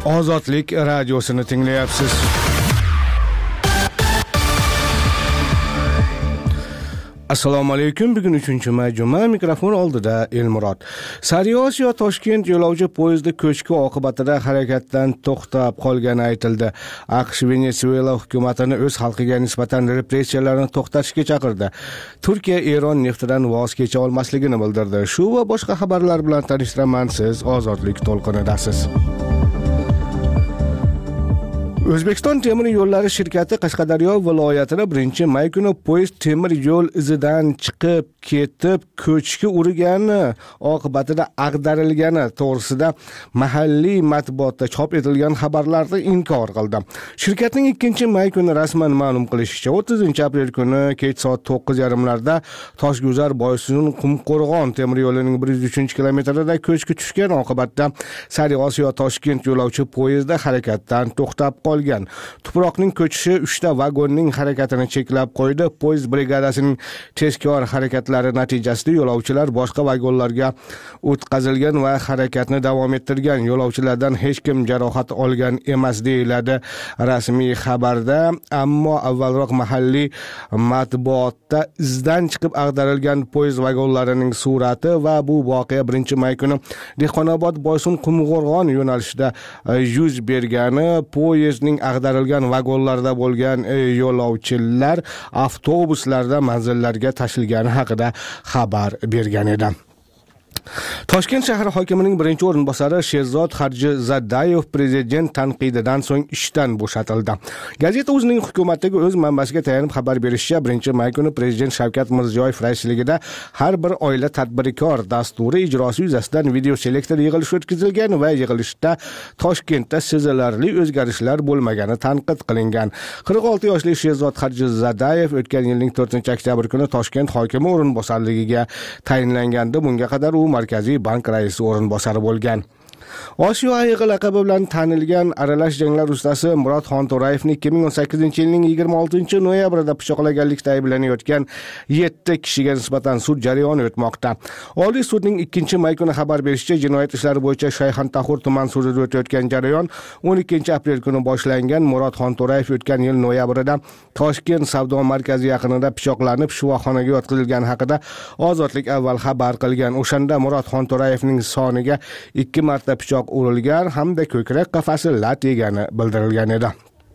Ozodlik radiosini tinglayapsiz. Assalomu alaykum. Bugun 3-may juma, mikrofon oldida Elmurod. Sariosiyo Toshkent yo'lovchi poyezdi ko'chki oqibatida harakatdan to'xtab qolgani aytildi. AQSh Venesuela hukumatini o'z xalqiga nisbatan repressiyalarni to'xtatishga chaqirdi. Turkiya Eron neftidan voz kecha olmasligini bildirdi. Shu va boshqa xabarlar bilan tanishtiraman, siz Ozodlik to'lqinidasiz. O'zbekiston temir yo'llari shirkati Qashqadaryo viloyatida 1-may kuni poyezd temir yo'l izidan chiqib ketib ko'chki urgani oqibatida ag'darilgani to'g'risida mahalliy matbuotda chop etilgan xabarlarni inkor qildi. Shirkatning 2-may kuni rasman ma'lum qilishicha, 30-aprel kuni kech soat 9:30larda Toshguzar Boysun Qumqo'rg'on temir yo'lining 103-kilometrida ko'chki tushgan oqibatda Sariosiyo Toshkent yo'lovchi poyezdi harakatdan to'xtab qolgan. Tuproqning ko'chishi 3 ta vagonning harakatini cheklab qo'ydi. Poyezd brigadasining tezkor harakatlari natijasida yo'lovchilar boshqa vagonlarga o'tkazilgan va harakatni davom ettirgan. Yo'lovchilardan hech kim jarohat olgan emas deyiladi rasmiy xabarda, ammo avvalroq mahalliy matbuotda izdan chiqib ag'darilgan poyezd vagonlarining surati va bu voqea 1-may kuni Dehqonobod Boysun Qumqo'rg'on yo'nalishida yuz bergani, poyezdning ag'darilgan vagonlarda bo'lgan yo'lovchilar avtobuslarda manzillariga tashilgani haqida xabar bergan edi. Toshkent shahar hokimining birinchi o'rinbosari Sherzod Harjizadayev prezident tanqididan so'ng ishdan bo'shatildi. Gazeta o'zining hukumatdagi o'z manbasiga tayanib xabar berishicha, 1-may kuni prezident Shavkat Mirziyoyev raisligida har bir oila tadbirkor dasturi ijrosi yuzasidan video selektor yig'ilishi o'tkazilgan va yig'ilishda Toshkentda sezilarli o'zgarishlar bo'lmagani tanqid qilingan. 46 yoshli Sherzod Harjizadayev o'tgan yilning 4-oktyabr kuni Toshkent hokimi o'rinbosarligiga tayinlangandi. Bunga qadar u Markaziy bank raisi o'rinbosari bo'lgan. Osiyo ayig'i laqabi bilan tanilgan aralash janglar ustasi Murod Xonto'rayevni 2018-yilning 26-noyabrida pichoqlaganlikda ayblanayotgan 7 kishiga nisbatan sud jarayoni o'tmoqda. Oliy sudning 2-may kuni xabar berishicha, jinoyat ishlari bo'yicha Shayxontohur tuman sudida o'tayotgan jarayon 12-aprel kuni boshlangan. Murod Xonto'rayev o'tgan yil noyabrida Toshkent savdo markazi yaqinida pichoqlanib shifoxonaga yotqizilgani haqida Ozodlik avval xabar qilgan. O'shanda Murod Xonto'rayevning soniga 2 marta pichoq urilgan hamda ko'krak qafasi lat yegani bildirilgan edi.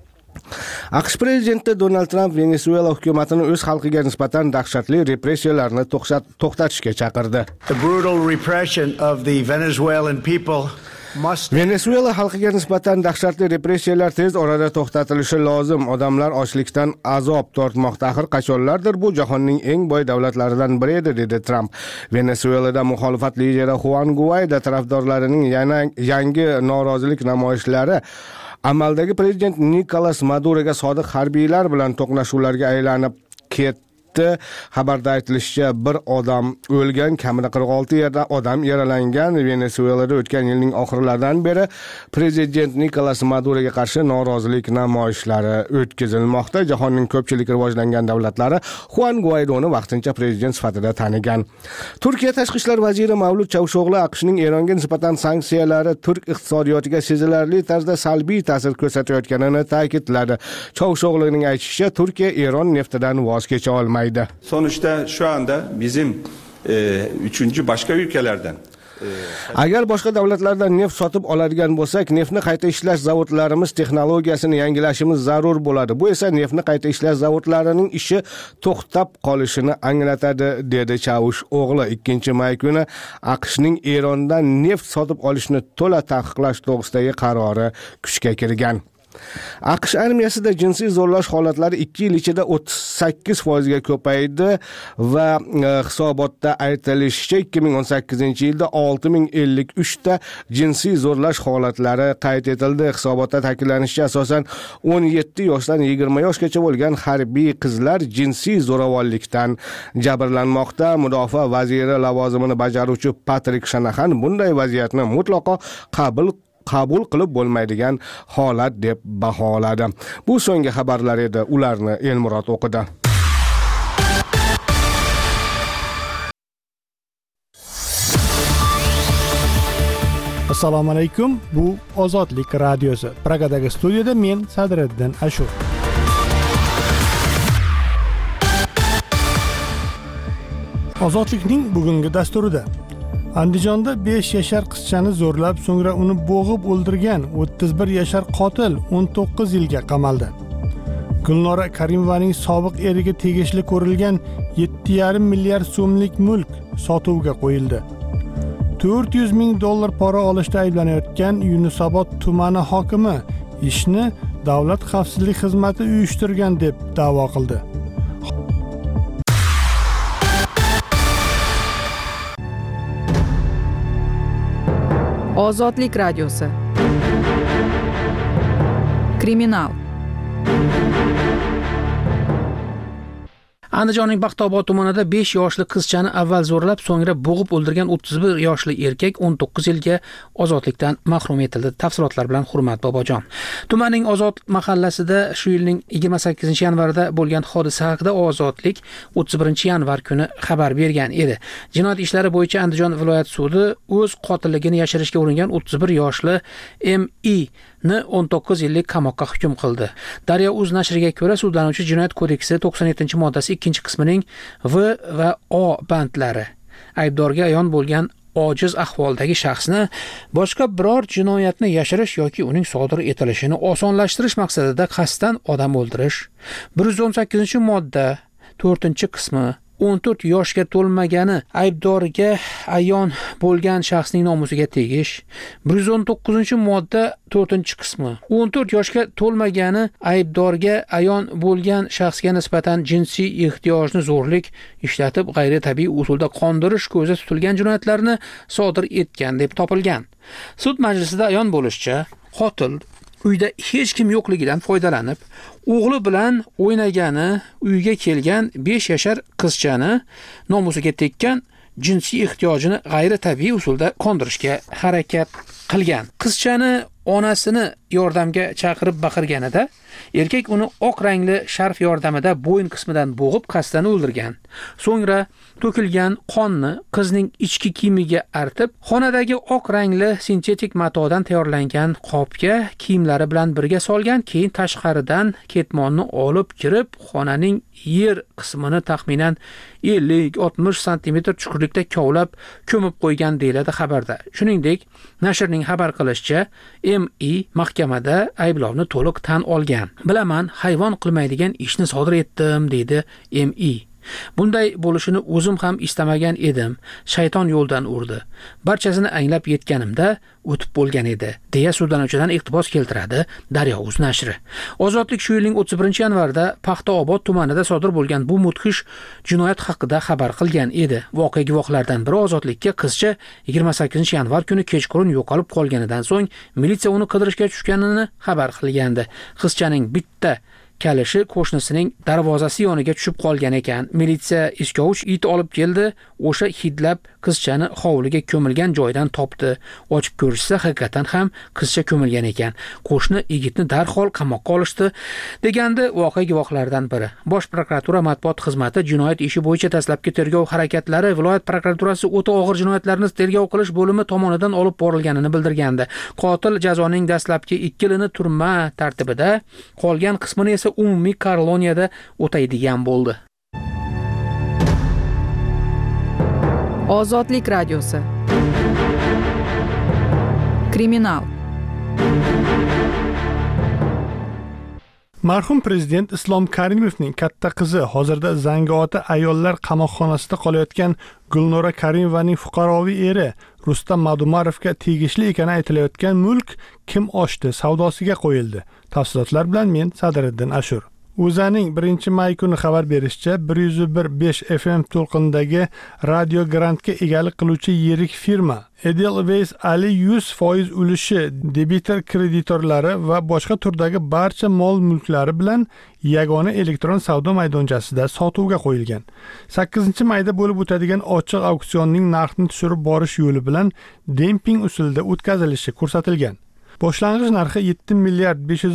AQSh prezidenti Donald Trump Venesuela hukumatini o'z xalqiga nisbatan dahshatli repressiyalarni to'xtatishga chaqirdi. The brutal repression of the Venezuelan people Venesuela xalqiga nisbatan dahshatli repressiyalar tez orada to'xtatilishi lozim. Odamlar ochlikdan azob tortmoqda. Axir qachonlardir bu jahonning eng boy davlatlaridan biri edi, dedi Trump. Venesuelada muxolifat lideri Juan Guaido tarafdorlarining yangi norozilik namoyishlari amaldagi prezident Nikolas Maduroga sodiq harbiylar bilan to'qnashuvlarga aylanib ketdi. Xabarda aytilishicha, bir odam o'lgan, kamida 46 odam yaralangan. Venesuelada o'tgan yilning oxirlaridan beri prezident Nikolas Maduroga qarshi norozilik namoyishlari o'tkazilmoqda. Jahonning ko'pchilik rivojlangan davlatlari Juan Guaidoni vaqtincha prezident sifatida tanigan. Turkiya tashqi ishlar vaziri Mavlud Chavusho'g'li AQShning Eronga nisbatan sanksiyalari turk iqtisodiyotiga sezilarli tarzda salbiy ta'sir ko'rsatayotganini ta'kidladi. Chavusho'g'lining aytishicha, Turkiya Eron neftidan voz kecha olmaydi. Sonuçta şu anda bizim üçüncü başka ülkelerden agar boshqa davlatlardan neft sotib oladigan bo'lsak, neftni qayta ishlash zavodlarimiz texnologiyasini yangilashimiz zarur bo'ladi. Bu esa neftni qayta ishlash zavodlarining ishi to'xtab qolishini anglatadi, dedi Chavusho'g'li. 2-may kuni AQShning Erondan neft sotib olishni to'la taqiqlash to'g'risidagi qarori kuchga kirgan. AQSh armiyasida jinsiy zo'rlash holatlari 2 yil ichida 38% ga ko'paydi va hisobotda aytilishicha 2018-yilda 6053 ta jinsiy zo'rlash holatlari qayd etildi. Hisobotda ta'kidlanishicha, asosan 17 yoshdan 20 yoshgacha bo'lgan harbiy qizlar jinsiy zo'ravonlikdan jabrlanmoqda. Mudofaa vaziri lavozimini bajaruvchi Patrik Shanahan bunday vaziyatni mutlaqo qabul qilib bo'lmaydigan holat deb baholadi. Bu so'nggi xabarlar edi. Ularni Elmurod o'qidi. Assalomu alaykum. Bu Ozodlik radiosi. Pragadagi studiyada men Sadriddin Ashur. Ozodlikning bugungi dasturida Andijonda 5 yashar qizchani zo'rlab, so'ngra uni bo'g'ib o'ldirgan 31 yashar qotil 19 yilga qamaldi. Gulnora Karimovaning sobiq eriga tegishli ko'rilgan 7,5 milliard so'mlik mulk sotuvga qo'yildi. $400 ming pora olishda ayblanayotgan Yunusobod tumani hokimi ishni Davlat xavfsizlik xizmati uyushtirgan deb da'vo qildi. Ozodlik radiosi. Kriminal. Andijonning Baxtobod tumanida 5 yoshli qizchani avval zo'rlab, so'ngra bo'g'ib o'ldirgan 31 yoshli erkak 19 yilga ozodlikdan mahrum etildi. Tafsilotlar bilan Hurmat Bobojon. Tumanning Ozod mahallasida shu yilning 28 yanvarida bo'lgan hodisa haqida Ozodlik 31 yanvar kuni xabar bergan edi. Jinoyat ishlari bo'yicha Andijon viloyat sudi o'z qotilligini yashirishga uringan 31 yoshli M.I. ni 19 yillik qamoqqa hukm qildi. Daryo.uz nashriga ko'ra, sudlanuvchi Jinoyat kodeksi 97-moddasi 2-qismining V va O bandlari aybdorga ayon bo'lgan ojiz ahvoldagi shaxsni boshqa biror jinoyatni yashirish yoki uning sodir etilishini osonlashtirish maqsadida qasddan odam o'ldirish, 118-modda 4-qismi 14 yoshga to'lmagani aybdorga ayon bo'lgan shaxsning nomusiga tegish, 119-modda 4-qismi 14 yoshga to'lmagani aybdorga ayon bo'lgan shaxsga nisbatan jinsiy ehtiyojni zo'rlik ishlatib g'ayritabiiy usulda qondirish ko'zda tutilgan jinoyatlarni sodir etgan deb topilgan. Sud majlisida ayon bo'lishicha, qotil uyda hech kim yo'qligidan foydalanib, o'g'li bilan o'ynagani uyga kelgan 5 yashar qizchani nomusiga tekkan, jinsiy ehtiyojini g'ayritabiiy usulda qondirishga harakat qilgan. Qizchani onasini yordamga chaqirib baqirganida, erkak uni oq rangli sharf yordamida bo'yin qismidan bo'g'ib qasddan o'ldirgan. So'ngra to'kilgan qonni qizning ichki kiyimiga artib, xonadagi oq rangli sintetik matodan tayyorlangan qopga kiyimlari bilan birga solgan, keyin tashqaridan ketmonni olib kirib, xonaning yer qismini taxminan 50-60 sm chuqurlikda kovlab ko'mib qo'ygan deyiladi xabarda. Shuningdek, nashrning xabar qilishicha, M.I. mahkamada ayblovni to'liq tan olgan. Bilaman, hayvon qilmaydigan ishni sodir etdim, deydi M.I. Bunday bo'lishini o'zim ham istamagan edim. Shayton yo'ldan urdi. Barchasini anglab yetganimda o'tib bo'lgan edi, deya sudlanuvchidan iqtibos keltiradi Daryo.uz nashri. Ozodlik shu yilning 31 yanvarida Paxtaobod tumanida sodir bo'lgan bu mudhish jinoyat haqida xabar qilgan edi. Voqea guvohlaridan biri Ozodlikka qizcha 28 yanvar kuni kechqurun yo'qolib qolganidan so'ng militsiya uni qidirishga tushganini xabar qilgandi. Qizchaning bitta kalishi qo'shnisining darvozasi yoniga tushib qolgan ekan. Militsiya iskovuch it olib keldi. O'sha hidlab qizchani hovliga ko'milgan joydan topdi. Ochib ko'rishsa, haqiqatan ham qizcha ko'milgan ekan. Qo'shni yigitni darhol qamoqqa olishdi, degandi voqea guvohlaridan biri. Bosh prokuratura matbuot xizmati jinoyat ishi bo'yicha dastlabki tergov harakatlari viloyat prokuraturasi o'ta og'ir jinoyatlarni tergov qilish bo'limi tomonidan olib borilganini bildirgandi. Qotil jazoning dastlabki 2 yilini turma tartibida, qolgan qismini esa umumiy koloniyada o'taydigan bo'ldi. Ozodlik radiosi. Kriminal. Marhum prezident Islom Karimovning katta qizi hozirda Zangiota ayollar qamoqxonasida qolayotgan Gulnora Karimovaning fuqaroviy eri Rustam Madumarovga tegishli ekani aytilayotgan mulk kim ochdi savdosiga qo'yildi. Tafsilotlar bilan men Sadriddin Ashur. O'zaning 1-may kuni xabar berishicha 101.5 FM to'lqinidagi Radio Grantga egalik qiluvchi yirik firma Edelweiss Ali 100% ulushi debitor kreditorlari va boshqa turdagi barcha mol-mulklari bilan yagona elektron savdo maydonchasida sotuvga qo'yilgan. 8-mayda bo'lib o'tadigan ochiq auksionning narxini tushirib borish yo'li bilan demping usulida o'tkazilishi ko'rsatilgan. Boshlang'ich narxi 7 milliard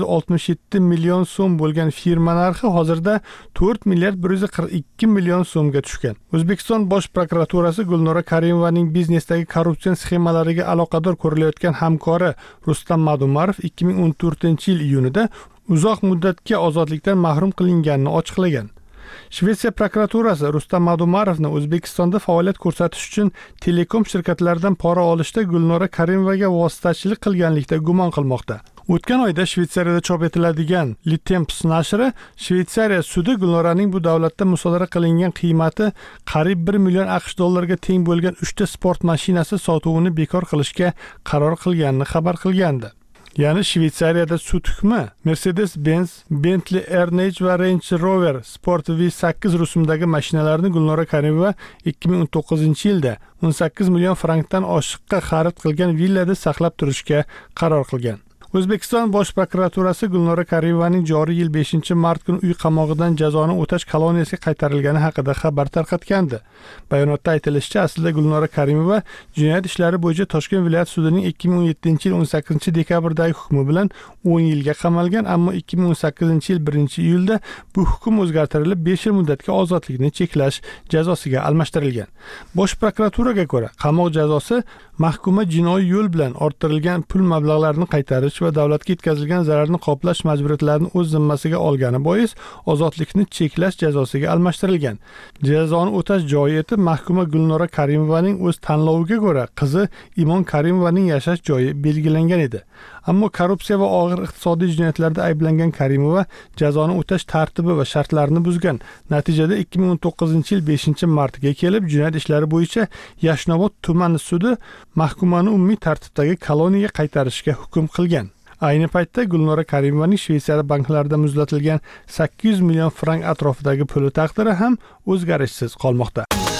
567 million so'm bo'lgan firma narxi hozirda 4 milliard 142 million so'mga tushgan. O'zbekiston Bosh prokuraturasi Gulnora Karimovaning biznesdagi korrupsion sxemalariga aloqador ko'rilayotgan hamkori Rustam Madumarov 2014-yil iyunida uzoq muddatga ozodlikdan mahrum qilinganini ochiqlagan. Shvetsiya prokuraturasi Rustam Madumarovni O'zbekistonda faoliyat ko'rsatish uchun telekom shirkatlaridan pora olishda Gulnora Karimovaga vositachilik qilganlikda gumon qilmoqda. O'tgan oyda Shvetsariyada chop etiladigan Le Temps nashri Shvetsariya sudi Gulnoraning bu davlatda musodara qilingan qiymati qariyb 1 million AQSh dollariga teng bo'lgan 3 ta sport mashinasi sotuvini bekor qilishga qaror qilganini xabar qilgandi. Ya'ni Shvetsariyada sud hukmi Mercedes-Benz, Bentley Earnage va Range Rover Sport V8 rusumdagi mashinalarni Gulnora Karimova 2019-yilda 18 million frankdan oshiqqa xarid qilgan villada saqlab turishga qaror qilgan. O'zbekiston Bosh prokuraturasi Gulnora Karimovaning joriy yil 5-mart kuni uy qamog'idan jazoni o'tash koloniyasiga qaytarilgani haqida xabar tarqatgandi. Bayonotda aytilishicha, aslida Gulnora Karimova jinoyat ishlari bo'yicha Toshkent viloyat sudining 2017-yil 18-dekabrdagi hukmi bilan 10 yilga qamalgan, ammo 2018-yil 1-iyulda bu hukm o'zgartirilib 5 yil muddatga ozodlikni cheklash jazosiga almashtirilgan. Bosh prokuraturaga ko'ra, qamoq jazosi mahkuma jinoiy yo'l bilan orttirilgan pul mablag'larini qaytarish va davlatga yetkazilgan zararni qoplash majburiyatlarini o'z zimmasiga olgani bois ozodlikni cheklash jazosiga almashtirilgan. Jazoni o'tash joyi etib mahkuma Gulnora Karimovaning o'z tanloviga ko'ra qizi Imon Karimovaning yashash joyi belgilangan edi. Ammo korrupsiya va og'ir iqtisodiy jinoyatlarda ayblangan Karimova jazoni o'tash tartibi va shartlarini buzgan. Natijada 2019-yil 5-martga kelib jinoyat ishlari bo'yicha Yashnobod tumani sudi mahkumani umumiy tartibdagi koloniyaga qaytarishga hukm qilgan. Ayni paytda Gulnora Karimovaning Shveysariya banklarida muzlatilgan 800 million frank atrofidagi puli taqdiri ham o'zgarishsiz qolmoqda.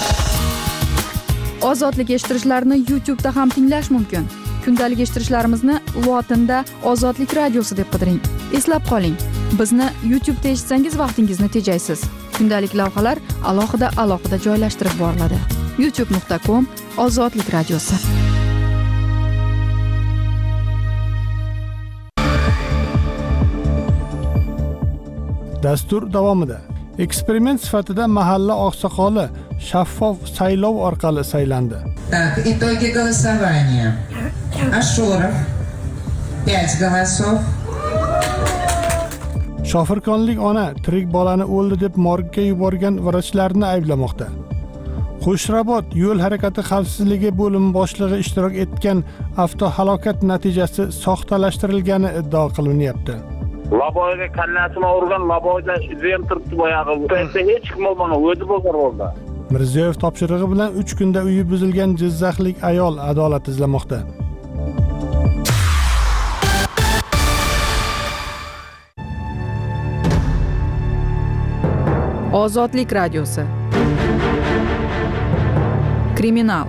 Ozodlik eshittirishlarni YouTube'da ham tinglash mumkin. Kundalik eshittirishlarimizni lotinda Ozodlik radiosi deb qidiring. Eslab qoling, bizni YouTube'da eshitsangiz vaqtingizni tejaysiz. Kundalik lavhalar alohida joylashtirib boriladi. youtube.com/Ozodlik radiosi. Dastur davomida eksperiment sifatida mahalla oqsoqoli shaffof saylov orqali saylandi. Так, итоги голосования. Ашуров 5 голосов. Shofirkonlik ona tirik bolani o'ldi deb morgga yuborgan vrachlarni ayblamoqda. Qo'shrabot yo'l harakati xavfsizligi bo'limi boshlig'i ishtirok etgan avtohalokat natijasi soxtalashtirilgani iddao qilinyapti. Laboyga kallasini urgan, laboyda izim turibdi boyag'i. Paytda hech kim bo'lmagan, o'zi bo'lgan bo'ldi. Mirziyoyev topshirig'i bilan 3 kunda uyi buzilgan jizzaxlik ayol adolat izlamoqda. Ozodlik radiosi. Kriminal.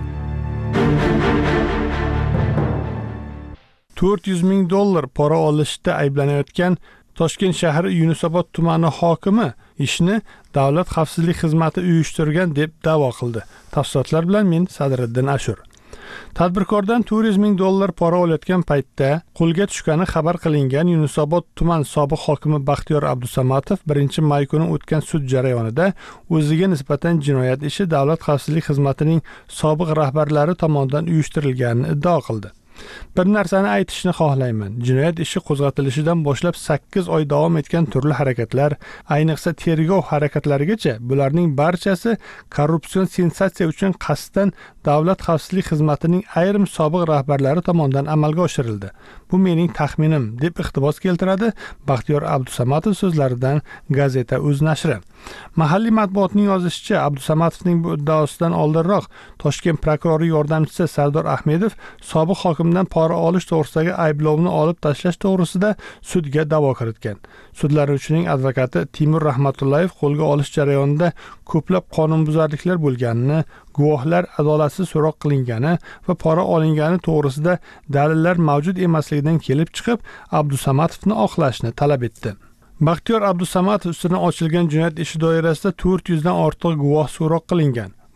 400 ming dollar pora olishda ayblanayotgan Toshkent shahri Yunusobod tumani hokimi ishni Davlat xavfsizlik xizmati uyushtirgan deb da'vo qildi. Tafsilotlar bilan men Sadriddin Ashur. Tadbirkordan 400 ming dollar pora olayotgan paytda qo'lga tushgani xabar qilingan Yunusobod tuman sobiq hokimi Baxtiyor Abdusamatov 1-may kuni o'tgan sud jarayonida o'ziga nisbatan jinoyat ishi Davlat xavfsizlik xizmatining sobiq rahbarlari tomonidan uyushtirilganini iddao qildi. Bir narsani aytishni xohlayman. Jinoyat ishi qo'zg'atilishidan boshlab 8 oy davom etgan turli harakatlar, ayniqsa tergov harakatlarigacha bularning barchasi korrupsion sensatsiya uchun qasddan Davlat xavfsizlik xizmatining ayrim sobiq rahbarlari tomonidan amalga oshirildi. Bu mening taxminim, deb iqtibos keltiradi Baxtiyor Abdusamatov so'zlaridan gazeta Uz nashri. Mahalliy matbuotning yozishicha, Abdusamatovning bu iddaosidan oldinroq Toshkent prokurori yordamchisi Sardor Ahmedov sobiq hokimdan pora olish to'g'risidagi ayblovni olib tashlash to'g'risida sudga da'vo kiritgan. Sudlanuvchining advokati Timur Rahmatullayev qo'lga olish jarayonida ko'plab qonunbuzarliklar bo'lganini, guvohlar adolatsiz so'roq qilingani va pora olingani to'g'risida dalillar mavjud emasligidan kelib chiqib, Abdusamatovni oqlashni talab etdi. Baxtiyor Abdusamatov ustidan ochilgan jinoyat ishi doirasida 400 dan ortiq guvoh so'roq qilingan.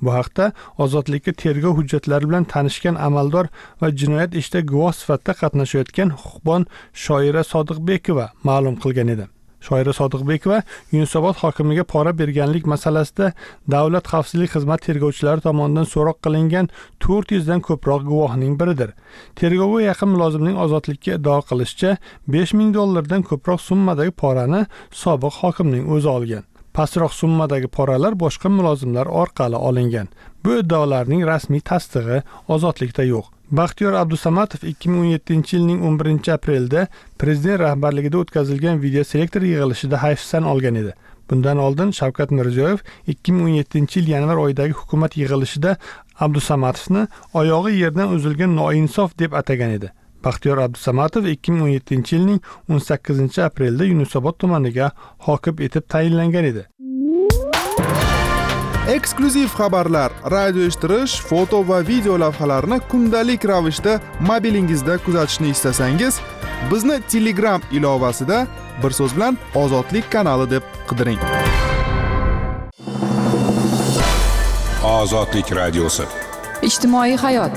Bu haqda Ozodlikka tergov hujjatlari bilan tanishgan amaldor va jinoyat ishida guvoh sifatida qatnashayotgan huquqbon Shoira Sodiqbekova ma'lum qilgan edi. Shoira Sodiqbekova Yunusobod hokimiga pora berganlik masalasida Davlat xavfsizlik xizmati tergovchilari tomonidan so'roq qilingan 400 dan ko'proq guvohning biridir. Tergovga yaqin mulozimning ozodlikka iddao qilishicha, $5000 dan ko'proq summadagi porani sobiq hokimning o'zi olgan. Pastroq summadagi poralar boshqa mulozimlar orqali olingan. Bu iddaolarning rasmiy tasdig'i Ozodlikda yo'q. Baxtiyor Abdusamatov 2017-yilning 11-aprelda prezident rahbarligida o'tkazilgan video selektor yig'ilishida hayfsan olgan edi. Bundan oldin Shavkat Mirziyoyev 2017-yil yanvar oyidagi hukumat yig'ilishida Abdusamatovni oyog'i yerdan uzilgan noinsof deb atagan edi. Baxtiyor Abdusamatov 2017-yilning 18-aprelda Yunusobod tumaniga hokim etib tayinlangan edi. Eksklyuziv xabarlar, radio eshittirish, foto va video lavhalarni kundalik ravishda mobilingizda kuzatishni istasangiz, bizni Telegram ilovasida bir so'z bilan Ozodlik kanali deb qidiring. Ozodlik radiosi. Ijtimoiy hayot.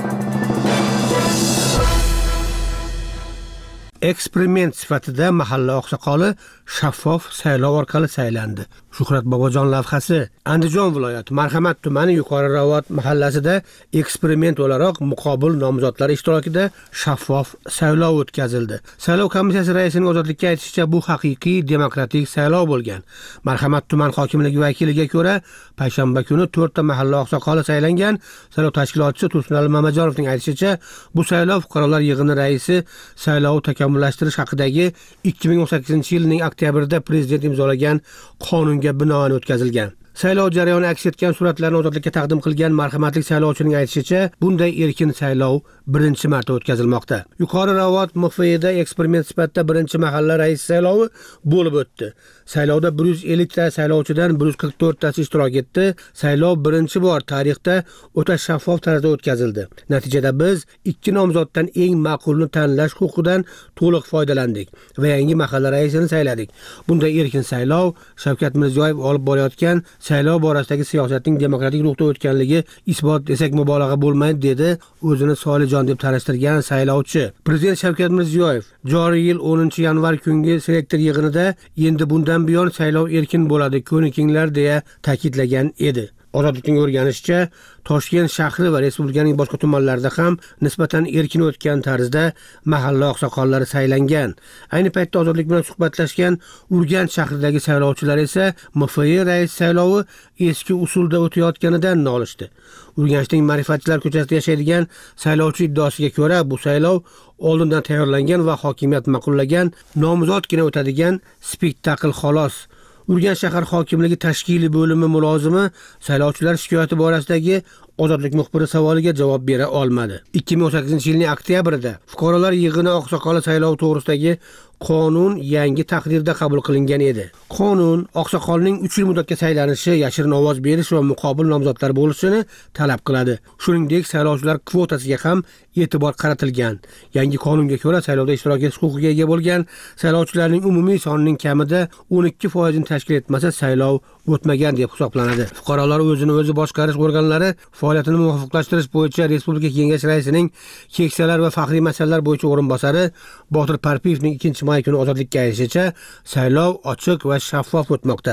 Eksperiment sifatida mahalla oqsoqoli shaffof saylov orqali saylandi. Shuhrat Bobojon lavhasi. Andijon viloyati Marhamat tumani Yuqori Ravot mahallasida eksperiment o'laroq muqobil nomzodlar ishtirokida shaffof saylov o'tkazildi. Saylov komissiyasi raisining Ozodlikka aytishicha, bu haqiqiy demokratik saylov bo'lgan. Marhamat tuman hokimligi vakiliga ko'ra, payshanba kuni 4 ta mahalla oqsoqoli saylangan. Saylov tashkilotchisi Tursunali Mamajonovning aytishicha, bu saylov fuqarolar yig'ini raisi saylov takomillashtirish haqidagi 2018-yilning oktyabrida prezident imzolagan qonunga binoan o'tkazilgan. Saylov jarayoni aks etgan suratlarni Ozodlikka taqdim qilgan marhamatlik saylovchining aytishicha, bunday erkin saylov birinchi marta o'tkazilmoqda. Yuqori Ravot MFIda eksperiment sifatida birinchi mahalla rais saylovi bo'lib o'tdi. Saylovda 150 ta saylovchidan 144 tasi ishtirok etdi. Saylov birinchi bor tarixda o'ta shaffof tarzda o'tkazildi. Natijada biz 2 nomzoddan eng ma'qulni tanlash huquqidan to'liq foydalandik va yangi mahalla raisini sayladik. Bunday erkin saylov Shavkat Mirziyoyev olib borayotgan saylov borasidagi siyosatning demokratik ruhda o'tganligi isbot desak mubolag'a bo'lmaydi, dedi o'zini Solijon deb tanishtirgan saylovchi. Prezident Shavkat Mirziyoyev joriy yil 10-yanvar kungi selektor yig'inida endi bundan buyon saylov erkin bo'ladi, ko'nikinglar deya ta'kidlagan edi. Ozodlikning o'rganishicha, Toshkent shahri va respublikaning boshqa tumanlarida ham nisbatan erkin o'tgan tarzda mahalla oqsoqollari saylangan. Ayni paytda Ozodlik bilan suhbatlashgan Urganch shahridagi saylovchilar esa MFI rais saylovi eski usulda o'tayotganidan nolishdi. Urganchning Ma'rifatchilar ko'chasida yashaydigan saylovchi iddaosiga ko'ra, bu saylov oldindan tayyorlangan va hokimiyat ma'qullagan nomzodgina o'tadigan spektakl xolos. Urganch shahar hokimligi tashkiliy bo'limi mulozimi saylovchilar shikoyati borasidagi Ozodlik muxbiri savoliga javob bera olmadi. 2018-yilning oktyabrida fuqarolar yig'ini oqsoqoli saylovi to'g'risidagi qonun yangi taqdirda qabul qilingan edi. Qonun oqsoqolning 3 yil muddatga saylanishi, yashirin ovoz berish va muqobil nomzodlar bo'lishini talab qiladi. Shuningdek, saylovchilar kvotasiga ham e'tibor qaratilgan. Yangi qonunga ko'ra saylovda ishtirok etish huquqiga ega bo'lgan saylovchilarning umumiy sonining kamida 12% tashkil etmasa saylov o'tmagan deb hisoblanadi. Fuqarolar o'zini o'zi boshqarish organlari faoliyatini muvofiqlashtirish bo'yicha Respublika Kengash raisining keksalar va faxriy masalalar bo'yicha o'rinbosari Botir Parpiyevning 2-may kuni Ozodlikka aytishicha, saylov ochiq va shaffof o'tmoqda.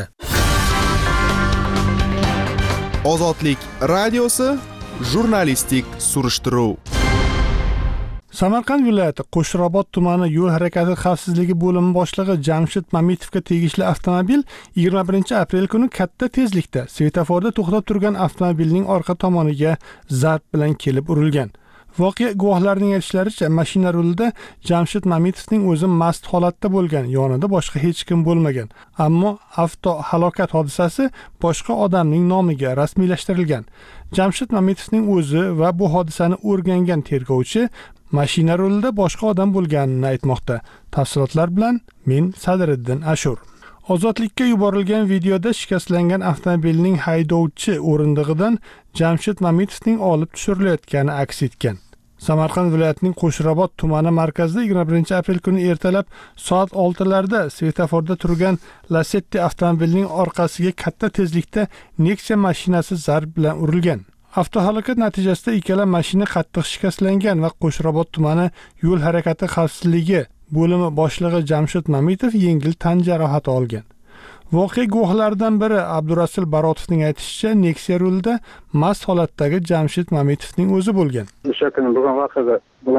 Ozodlik radiosi jurnalistik surishtiruv. Samarqand viloyati Qo'shrobod tumani yo'l harakati xavfsizligi bo'limi boshlig'i Jamshid Mamitovga tegishli avtomobil 21-aprel kuni katta tezlikda svetoforda to'xtab turgan avtomobilning orqa tomoniga zarb bilan kelib urilgan. Voqea guvohlarining aytishlaricha, mashina rulida Jamshid Mamitovning o'zi mast holatda bo'lgan, yonida boshqa hech kim bo'lmagan. Ammo avto halokat hodisasi boshqa odamning nomiga rasmiylashtirilgan. Jamshid Mamitovning o'zi va bu hodisani o'rgangan tergovchi mashina rulida boshqa odam bo'lganini aytmoqda. Tafsilotlar bilan men Sadriddin Ashur. Ozodlikka yuborilgan videoda shikastlangan avtomobilning haydovchi o'rindig'idan Jamshid Mamitovning olib tushirilayotgani aks etgan. Samarqand viloyatining Qo'shrobod tumani markazida 21-aprel kuni ertalab soat 6larda svetoforda turgan Lacetti avtomobilining orqasiga katta tezlikda Nexia mashinasi zarb bilan urilgan. Avtohalokat natijasida ikkala mashina qattiq shikastlangan va Qo'shrabot tumani yo'l harakati xavfsizligi bo'limi boshlig'i Jamshid Mamitov yengil tan jarohati olgan. Voqea guvohlaridan biri Abdurasul Barotovning aytishicha, Nexia rulida mast holatdagi Jamshid Mamitovning o'zi bo'lgan. O'sha kuni bo'lgan voqeada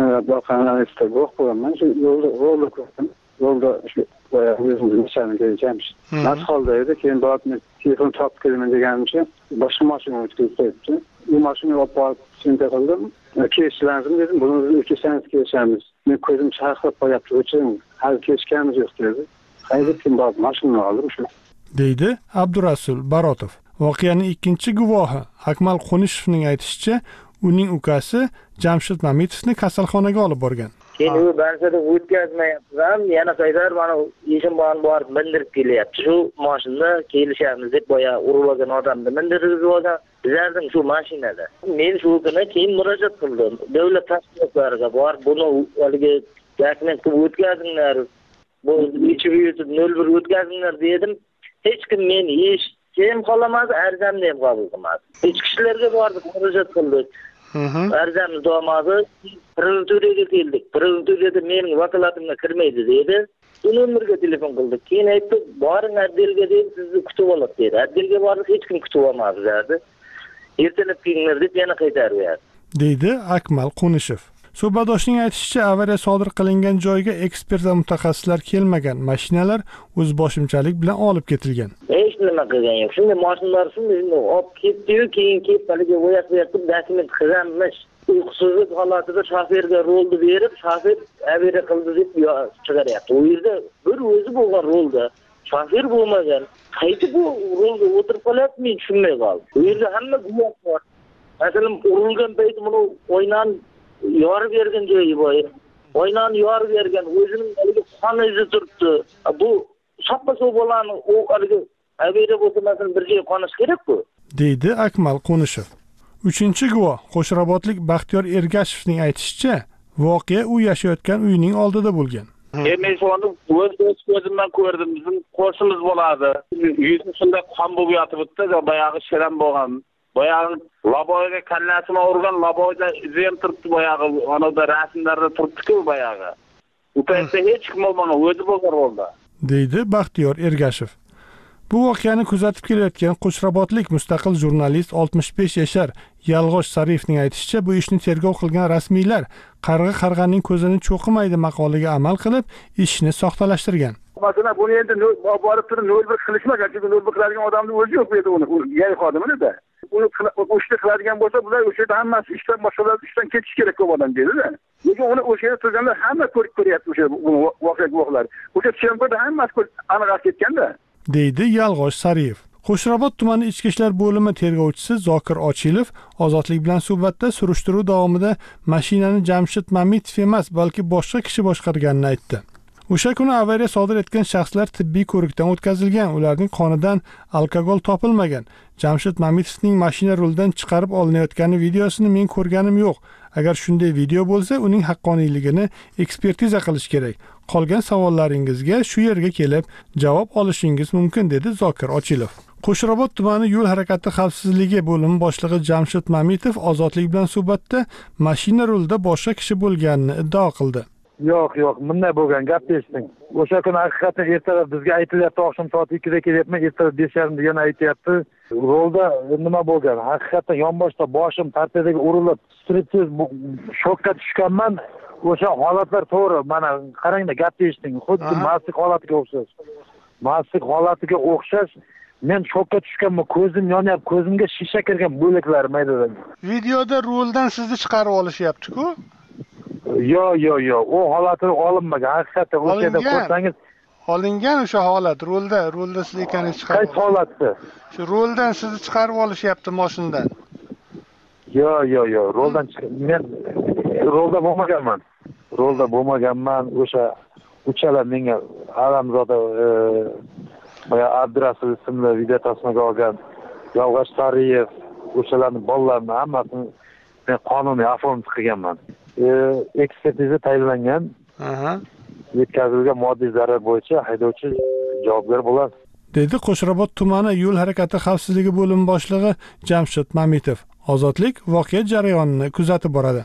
voqeani guvoh bo'laman. Shu yo'lda ko'rdim. Yo'lda o'zimizning nishonaga Jamshid mast holda edi. Keyin borib telefon topib kelaman deganimcha, boshqa mashina o'tib ketdi. Bu mashinaga olib borib senta qildim. Kechish lazim dedim. Buni o'tkazsangiz kelishamiz. Men ko'zim chaqib qo'yapti, o'chiring. Hali kechganimiz yo'q dedi. Haydab kim borib mashinani oldim shu. Deydi Abdurasul Barotov. Voqeaning ikkinchi guvohi Akmal Qonishevning aytishicha, uning ukasi Jamshid Mamitovni kasalxonaga olib borgan. Keyin u bansada o'tkazmayapman, yana qaydar mana ishim borib mindirib kelyapti. Shu mashinada kelishamiz deb boya urib odamni mindirib olgan. Bizlarning shu mashinada. Men shu kuni keyin murojaat qildim. Davlat tashkilotlariga borib buni haligi dokument qilib o'tkazinglar. Bu ichib yutib 01 o'tkazinglar dedim. Hech kim meni eshitib qolamadi, arzamni ham qabul qilmadi. Ichki ishlarga bordik, murojaat qildik. Arzamiz domadi, prokuraturga keldik. Prokuraturada mening vakolatimga kirmaydi dedi. Nomerga telefon qildik. Keyin aytdi, boring Addelga deb sizni kutib oladi dedi. Addelga bordik, hech kim kutib olmadi dedi. Ertalab kelinglar deb yana qaytarib berdi. Deydi Akmal Qonishev. Suhbatdoshning aytishicha, avariya sodir qilingan joyga ekspert va mutaxassislar kelmagan, mashinalar o'zboshimchalik bilan olib ketilgan. Hech nima qilgan yo'q. Shunday mashinalar shunday olib ketdi-yu, keyin kelib haliga bo'yatib dokument qilganmish. Uyqusizlik holatida shoferga rolni berib, shofer avariya qildi deb chiqaryapti. U yerda bir o'zi bo'lgan rolda shofer bo'lmagan. Qaytib bu rolga o'tirib qolyapti, men tushunmay qoldim. U yerda hamma guvoh bor. Masalan, urilgan payti buni o'ynan yorib bergan joyi bor. O'ynan yorib bergan, o'zining haligi qon izi turibdi. Bu soppa-sov bo'lani u haligi avariya bo'lsa masalan bir joy qonish kerak-ku. Deydi Akmal Qonishev. Uchinchi guvoh Qo'shrabotlik Baxtiyor Ergashevning aytishicha, voqea u yashayotgan uyning oldida bo'lgan. Men shuni o'z ko'zimdan ko'rdim. Bizim qo'shimiz bo'ladi. Yuzi shunday qon bo'lib yotibdi, boyagi shiram bo'lgan. Boyagi laboyga kallasini urgan, laboyda izi ham turibdi boyagi. Onada rasmlarda turibdi-ku boyagi. U paytda hech kim bo'lmagan, o'zi bo'lgan rolda. Deydi Baxtiyor Ergashev. Bu voqeani kuzatib kelayotgan Qo'shrabotlik mustaqil jurnalist 65 yashar Yalg'och Sariyevning aytishicha, bu ishni tergov qilgan rasmiylar qarg'a qarg'aning ko'zini cho'qimaydi maqoliga amal qilib, ishni soxtalashtirgan. Masalan, buni endi borib turib 01 qilishmagan, chunki 01 qiladigan odamning o'zi yo'q edi uni, yay xodimida. Uni o'shda qiladigan bo'lsa, bular o'sha yerda hammasi ishdan boshqalar ishdan ketish kerak ko'p odam dedi-da. Lekin uni o'sha yerda turganlar hamma ko'rib ko'ryapti o'sha voqea guvohlari. O'sha Chemberda hammasi aniq ketganda. Deydi Yalg'och Sariyev. Qo'shrabot tumani ichki ishlar bo'limi tergovchisi Zokir Ochilov Ozodlik bilan suhbatda surishtiruv davomida mashinani Jamshid Mamitov emas, balki boshqa kishi boshqarganini aytdi. O'sha kuni avariya sodir etgan shaxslar tibbiy ko'rikdan o'tkazilgan, ularning qonidan alkogol topilmagan. Jamshid Mamitovning mashina rulidan chiqarib olinayotgani videosini men ko'rganim yo'q. Agar shunday video bo'lsa, uning haqqoniyligini ekspertiza qilish kerak. Qolgan savollaringizga shu yerga kelib javob olishingiz mumkin, dedi Zokir Ochilov. Qo'shrabot tumani yo'l harakati xavfsizligi bo'limi boshlig'i Jamshid Mamitov Ozodlik bilan suhbatda mashina rulida boshqa kishi bo'lganini iddao qildi. Yo'q, bunday bo'lgan, gap eshitding. O'sha kuni haqiqatan ertalab bizga aytilyapti, oqshom soat 2da kelyapman, ertalab 5:30da yana aytyapti. Rolda nima bo'lgan? Haqiqatan yonboshda boshim partiyaga urilib, stressiz shokka tushganman. O'sha holatlar to'g'ri. Mana qarangda, gap eshitding. Xuddi mastlik holatiga o'xshash. Mastlik holatiga o'xshash. Men shokka tushganman, ko'zim yonyapti, ko'zimga shisha kirgan bo'laklar maydadan. Videoda roldan sizni chiqarib olishyapti-ku? Yo'q, u holatni olinmagan. Haqiqatan o'sha yerda ko'rsangiz, olingan o'sha holat, rolda siz ekaningiz chiqarib. Qaysi holatda? Shu roldan sizni chiqarib olishyapti mashinadan. Yo'q, roldan men rolda bo'lmaganman. O'sha uchalar menga Alamzoda Abdurasul ismli video tasmaga olgan Yalg'och Sariyev, o'shalarning bolalarini hammasini men qonuniy oformlik qilganman. Ekspertiza tayinlangan. Yetkazilgan moddiy zarar bo'yicha haydovchi javobgar bo'ladi. Dedi Qo'shrabot tumani yo'l harakati xavfsizligi bo'limi boshlig'i Jamshid Mamitov. Ozodlik voqea jarayonini kuzatib boradi.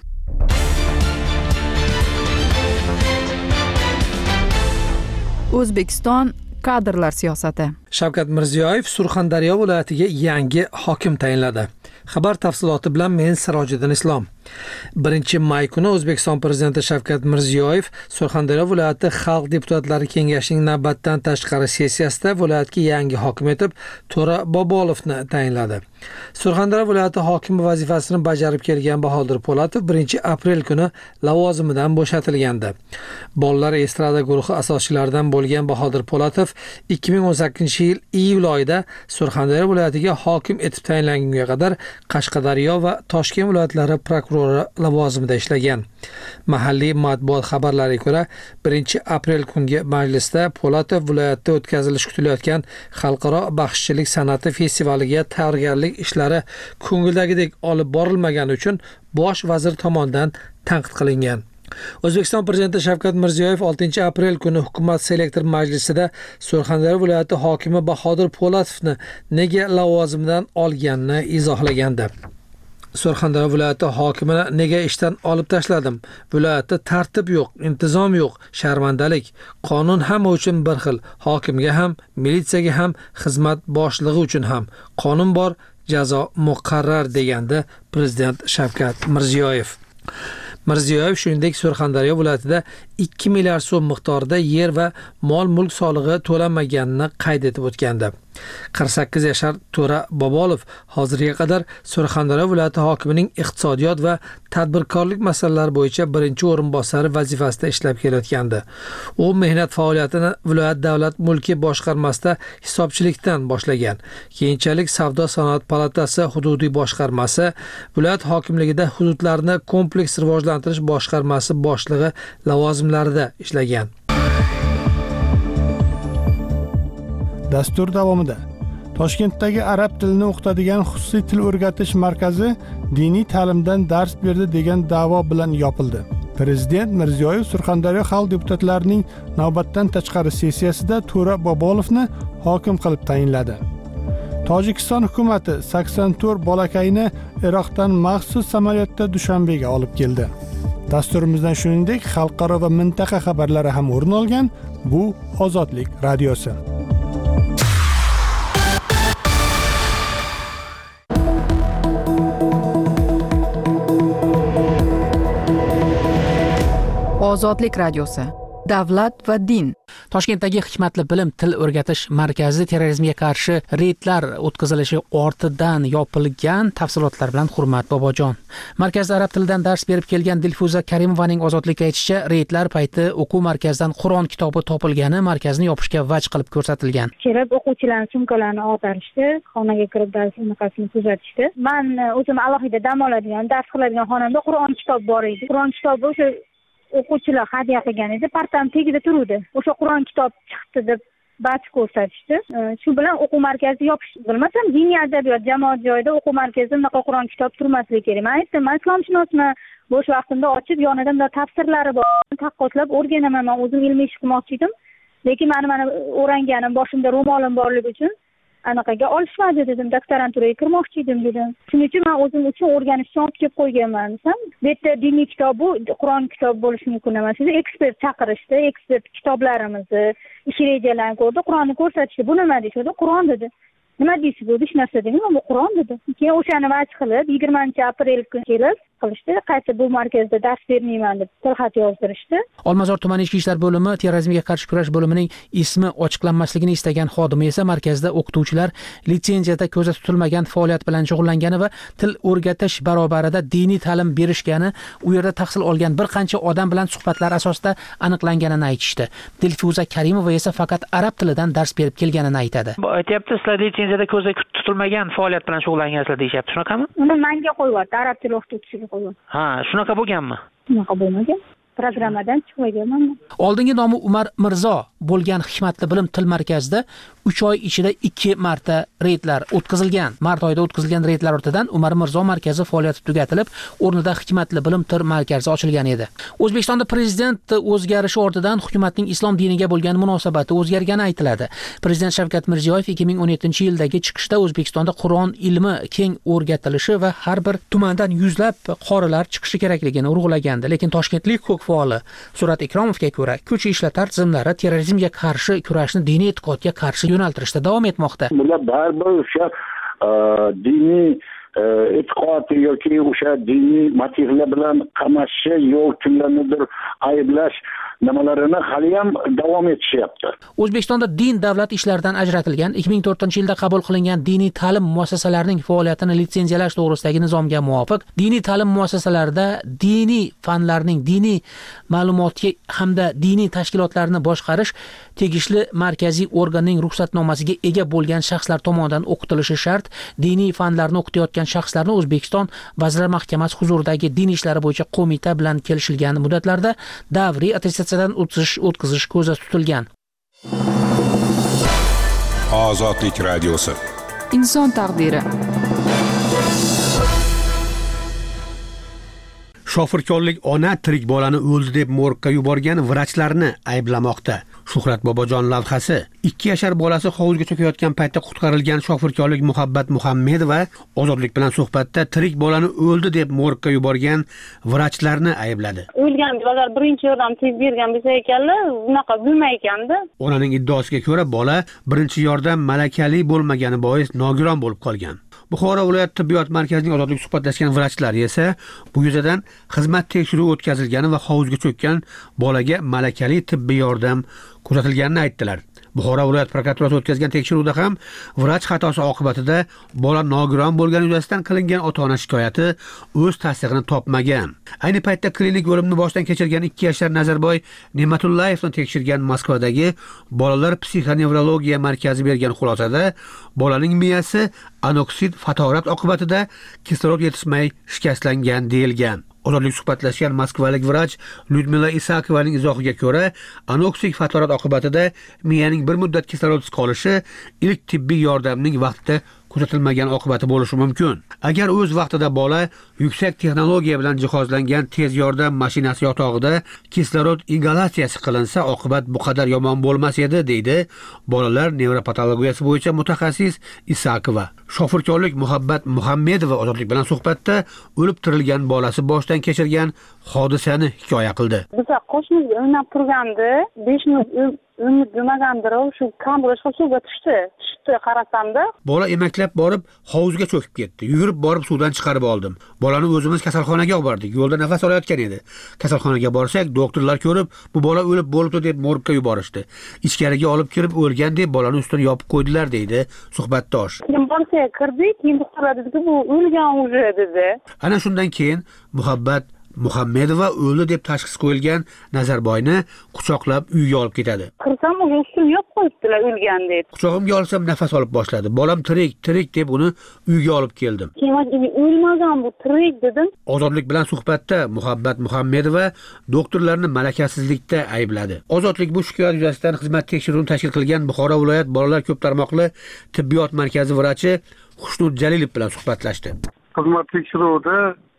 O'zbekiston kadrlar siyosati. Shavkat Mirziyoyev Surxondaryo viloyatiga yangi hokim tayinladi. Xabar tafsiloti bilan men Sirojiddin Islom. 1-may kuni O'zbekiston prezidenti Shavkat Mirziyoyev Surxondaryo viloyati xalq deputatlari kengashining navbatdan tashqari sessiyasida viloyatga yangi hokim etib To'ra Bobolovni tayinladi. Surxondaryo viloyati hokimi vazifasini bajarib kelgan Bahodir Po'latov 1-aprel kuni lavozimidan bo'shatilgandi. Bolalar estrada guruhi asoschilaridan bo'lgan Bahodir Po'latov 2018-yil iyul oyida Surxondaryo viloyatiga hokim etib tayinlangunga qadar Qashqadaryo va Toshkent viloyatlari prokurori lavozimida ishlagan. Mahalliy matbuot xabarlariga ko'ra 1-aprel kungi majlisda Po'latov viloyatda o'tkazilishi kutilayotgan xalqaro baxshichilik san'ati festivaliga tayyorgarlik ishlari ko'ngildagidek olib borilmagani uchun bosh vazir tomonidan tanqid qilingan. O'zbekiston prezidenti Shavkat Mirziyoyev 6-aprel kuni hukumat selektor majlisida Surxondaryo viloyati hokimi Bahodir Po'latovni nega lavozimidan olganini izohlagandi. Surxondaryo viloyati hokimini nega ishdan olib tashladim? Viloyatda tartib yo'q, intizom yo'q, sharmandalik. Qonun hamma uchun bir xil. Hokimga ham, militsiyaga ham, xizmat boshlig'i uchun ham. Qonun bor, jazo muqarrar degandi prezident Shavkat Mirziyoyev. Mirziyoyev shuningdek Surxondaryo viloyatida 2 milliard so'm miqdorida yer va mol-mulk solig'i to'lanmaganini qayd etib o'tgandi. 48 yashar To'ra Bobolov hozirga qadar Surxondaryo viloyati hokimining iqtisodiyot va tadbirkorlik masalalari bo'yicha birinchi o'rinbosari vazifasida ishlab kelayotgandi. U mehnat faoliyatini viloyat davlat mulki boshqarmasida hisobchilikdan boshlagan. Keyinchalik Savdo sanoat palatasi hududiy boshqarmasi, viloyat hokimligida hududlarni kompleks rivojlantirish boshqarmasi boshlig'i lavozimlarida ishlagan. Dastur davomida Toshkentdagi arab tilini o'qitadigan xususiy til o'rgatish markazi diniy ta'limdan dars berdi degan da'vo bilan yopildi. Prezident Mirziyoyev Surxondaryo xalq deputatlarining navbatdan tashqari sessiyasida To'ra Bobolovni hokim qilib tayinladi. Tojikiston hukumati 84 bolakayni Iroqdan maxsus samolyotda Dushanbega olib keldi. Dasturimizdan shuningdek xalqaro va mintaqa xabarlari ham o'rin olgan. Bu Ozodlik radiosi. Ozodlik radiosi. Davlat va din. Toshkentdagi Hikmatli bilim til o'rgatish markazi terrorizmga qarshi reydlar o'tkazilishi ortidan yopilgan. Tafsilotlar bilan Hurmat Bobojon. Markazda arab tilidan dars berib kelgan Dilfuza Karimovaning Ozodlikka aytishicha, reydlar payti o'quv markazidan Qur'on kitobi topilgani markazni yopishga vaj qilib ko'rsatilgan. Kelib o'quvchilarning sumkalarini ag'darishdi, xonaga kirib dars unaqasini kuzatishdi. Men o'zim alohida dam oladigan, dars qiladigan xonamda Qur'on kitobi bor edi. Qur'on kitobi o'sha o'quvchilar hadya qilgan edi, partam tagida turuvdi. O'sha Qur'on kitob chiqdi deb bach ko'rsatishdi. Shu bilan o'quv markazi yopish. Bilmasam, diniy adabiyot jamoat joyida o'quv markazida unaqa Qur'on kitob turmasligi kerak. Men aytdim, men islomshunosman, bo'sh vaqtimda ochib, yonida tafsirlari bor, taqqoslab o'rganaman. Men o'zim ilmiy ish qilmoqchi edim. Lekin mana o'ranganim, boshimda ro'molim borligi uchun anaqaga olishmadi dedim, doktoranturaga kirmoqchi edim dedim. Shuning uchun men o'zim uchun o'rganishni olib kelib qo'yganman. Bu yerda diniy kitob, Qur'on kitobi bo'lishi mumkin emas. Siz ekspert chaqirishdi, ekspert kitoblarimizni, ish rejalarini ko'rdi, Qur'onni ko'rsatishdi. Bu nima deyishdi? Qur'on dedi. Nima deysiz bu? Hech narsa dedim, bu Qur'on dedi. Keyin o'shani vaj qilib 20-aprel kuni kelib qilishdi. Qayta bu markazda dars bermayman deb tilxat yozdirishdi. Olmazor tumani ichki ishlar bo'limi terrorizmga qarshi kurash bo'limining ismi ochiqlanmasligini istagan xodimi esa markazda o'qituvchilar litsenziyada ko'zda tutilmagan faoliyat bilan shug'ullangani va til o'rgatish barobarida diniy ta'lim berishgani, u yerda tahsil olgan bir qancha odam bilan suhbatlar asosida aniqlanganini aytishdi. Dilfuza Karimova esa faqat arab tilidan dars berib kelganini aytadi. Aytyapti, sizlar litsenziyada ko'zda tutilmagan faoliyat bilan shug'ullangansizlar deyapti. Shunaqami? Uni menga qo'yibdi, arab tili o'qituvchisiga qo'yibdi. Ha, shunaqa bo'lganmi? Shunaqa bo'lmagan. programmadan chiqmaganman. Oldingi nomi Umar Mirzo bo'lgan Hikmatli bilim til markazida 3 oy ichida 2 marta reydlar o'tkazilgan. Mart oyida o'tkazilgan reydlar ortidan Umar Mirzo markazi faoliyati tugatilib, o'rnida Hikmatli bilim til markazi ochilgan edi. O'zbekistonda prezident o'zgarishi ortidan hukumatning islom diniga bo'lgan munosabati o'zgargani aytiladi. Prezident Shavkat Mirziyoyev 2017-yildagi chiqishda O'zbekistonda Qur'on ilmi keng o'rgatilishi va har bir tumandan yuzlab qorilar chiqishi kerakligini urg'ulagandi. Lekin toshkentlik huquq faoli Surat Ikromovga ko'ra, ko'cha ishlatar tizimlari terrorizmga qarshi kurashni diniy e'tiqodga qarshi yo'naltirishda davom etmoqda. Bular baribir o'sha diniy e'tiqod yoki o'sha diniy motivlar bilan qamashishi yoki kimlarnidir ayblash nimalarini hali ham davom etishyapti. O'zbekistonda din davlat ishlaridan ajratilgan 2004-yilda qabul qilingan diniy ta'lim muassasalarining faoliyatini litsenziyalash to'g'risidagi nizomga muvofiq diniy ta'lim muassasalarida diniy fanlarning diniy ma'lumotga hamda diniy tashkilotlarni boshqarish tegishli markaziy organning ruxsatnomasiga ega bo'lgan shaxslar tomonidan o'qitilishi shart. Diniy fanlarni o'qitayotgan shaxslarni O'zbekiston Vazirlar Mahkamasi huzuridagi din ishlari bo'yicha qo'mita bilan kelishilgan muddatlarda davriy attestatsiyadan o'tkazish ko'zda tutilgan. Ozodlik radiosi. Inson taqdiri. Shofirkonlik ona tirik bolani o'ldi deb morgga yuborgan vrachlarni ayblamoqda. Shuhrat Bobojon lavhasi. 2 yashar bolasi hovuzga cho'kayotgan paytda qutqarilgan shofirkonlik Muhabbat Muhammedova ozodlik bilan suhbatda tirik bolani o'ldi deb morgga yuborgan vrachlarni aybladi. O'lgan bolalar birinchi yordam tez bergan bo'lsa ekanlar, unaqa bo'lmay ekanda. Onaning iddaosiga ko'ra bola birinchi yordam malakali bo'lmagani bois nogiron bo'lib qolgan. Buxoro viloyat tibbiyot markazining ozodlik suhbatlashgan vrachlari esa bu yuzadan xizmat tekshiruvi o'tkazilgani va hovuzga cho'kkan bolaga malakali tibbiy yordam ko'rsatilganini aytdilar. Buxoro viloyat prokuraturasi o'tkazgan tekshiruvda ham vrach xatosi oqibatida bola nogiron bo'lgani yuzasidan qilingan ota-ona shikoyati o'z tasdig'ini topmagan. Ayni paytda klinik o'limni boshdan kechirgan 2 yashar Nazarboy Ne'matullayevni tekshirgan Moskvadagi bolalar psixonevrologiya markazi bergan xulosada bolaning miyasi anoksid fatorat oqibatida kislorod yetishmay shikastlangan deyilgan. Ozodlik suhbatlashgan moskvalik vrach Lyudmila Isakovaning izohiga ko'ra, anoksik fatorat oqibatida miyaning bir muddat kislorodsiz qolishi ilk tibbiy yordamning vaqtida kuzatilmagan oqibati bo'lishi mumkin. Agar o'z vaqtida bola yuksak texnologiya bilan jihozlangan tez yordam mashinasi yotog'ida kislorod ingalyatsiyasi qilinsa, oqibat bu qadar yomon bo'lmas edi, deydi bolalar nevropatologiyasi bo'yicha mutaxassis Isakova. Shofirkonlik Muhabbat Muhammedova ozodlik bilan suhbatda o'lib tirilgan bolasi boshdan kechirgan hodisani hikoya qildi. Biz qo'shnimizga o'ynab turgandi, 5 minut umid bo'lmagandir, shu kamburga suvga tushdi. Qarasamda bola emaklab borib hovuzga cho'kib ketdi. Yugurib borib suvdan chiqarib oldim. Bolani o'zimiz kasalxonaga olib bordik. Yo'lda nafas olayotgan edi. Kasalxonaga borsak, doktorlar ko'rib, bu bola o'lib bo'libdi deb morgga yuborishdi. Ichkariga olib kirib o'lgan deb bolani ustini yopib qo'ydilar, deydi suhbatdosh. Keyin borsa kirdik, keyin doktorlar dedi, bu o'lgan уже dedi. Ana shundan keyin Muhabbat Muhammedova o'ldi deb tashxis qo'yilgan Nazarboyni quchoqlab uyga olib ketadi. Kirsam ustini yopib qo'yibdilar o'lgan deb. Quchog'imga olsam nafas olib boshladi. Bolam tirik deb uni uyga olib keldim. Keyin o'lmagan bu tirik dedim. Ozodlik bilan suhbatda Muhabbat Muhammedova doktorlarni malakasizlikda aybladi. Ozodlik bu shikoyat yuzasidan xizmat tekshiruvini tashkil qilgan Buxoro viloyat bolalar ko'p tarmoqli tibbiyot markazi vrachi Xushnud Jalilov bilan suhbatlashdi. Xizmat tekshiruvida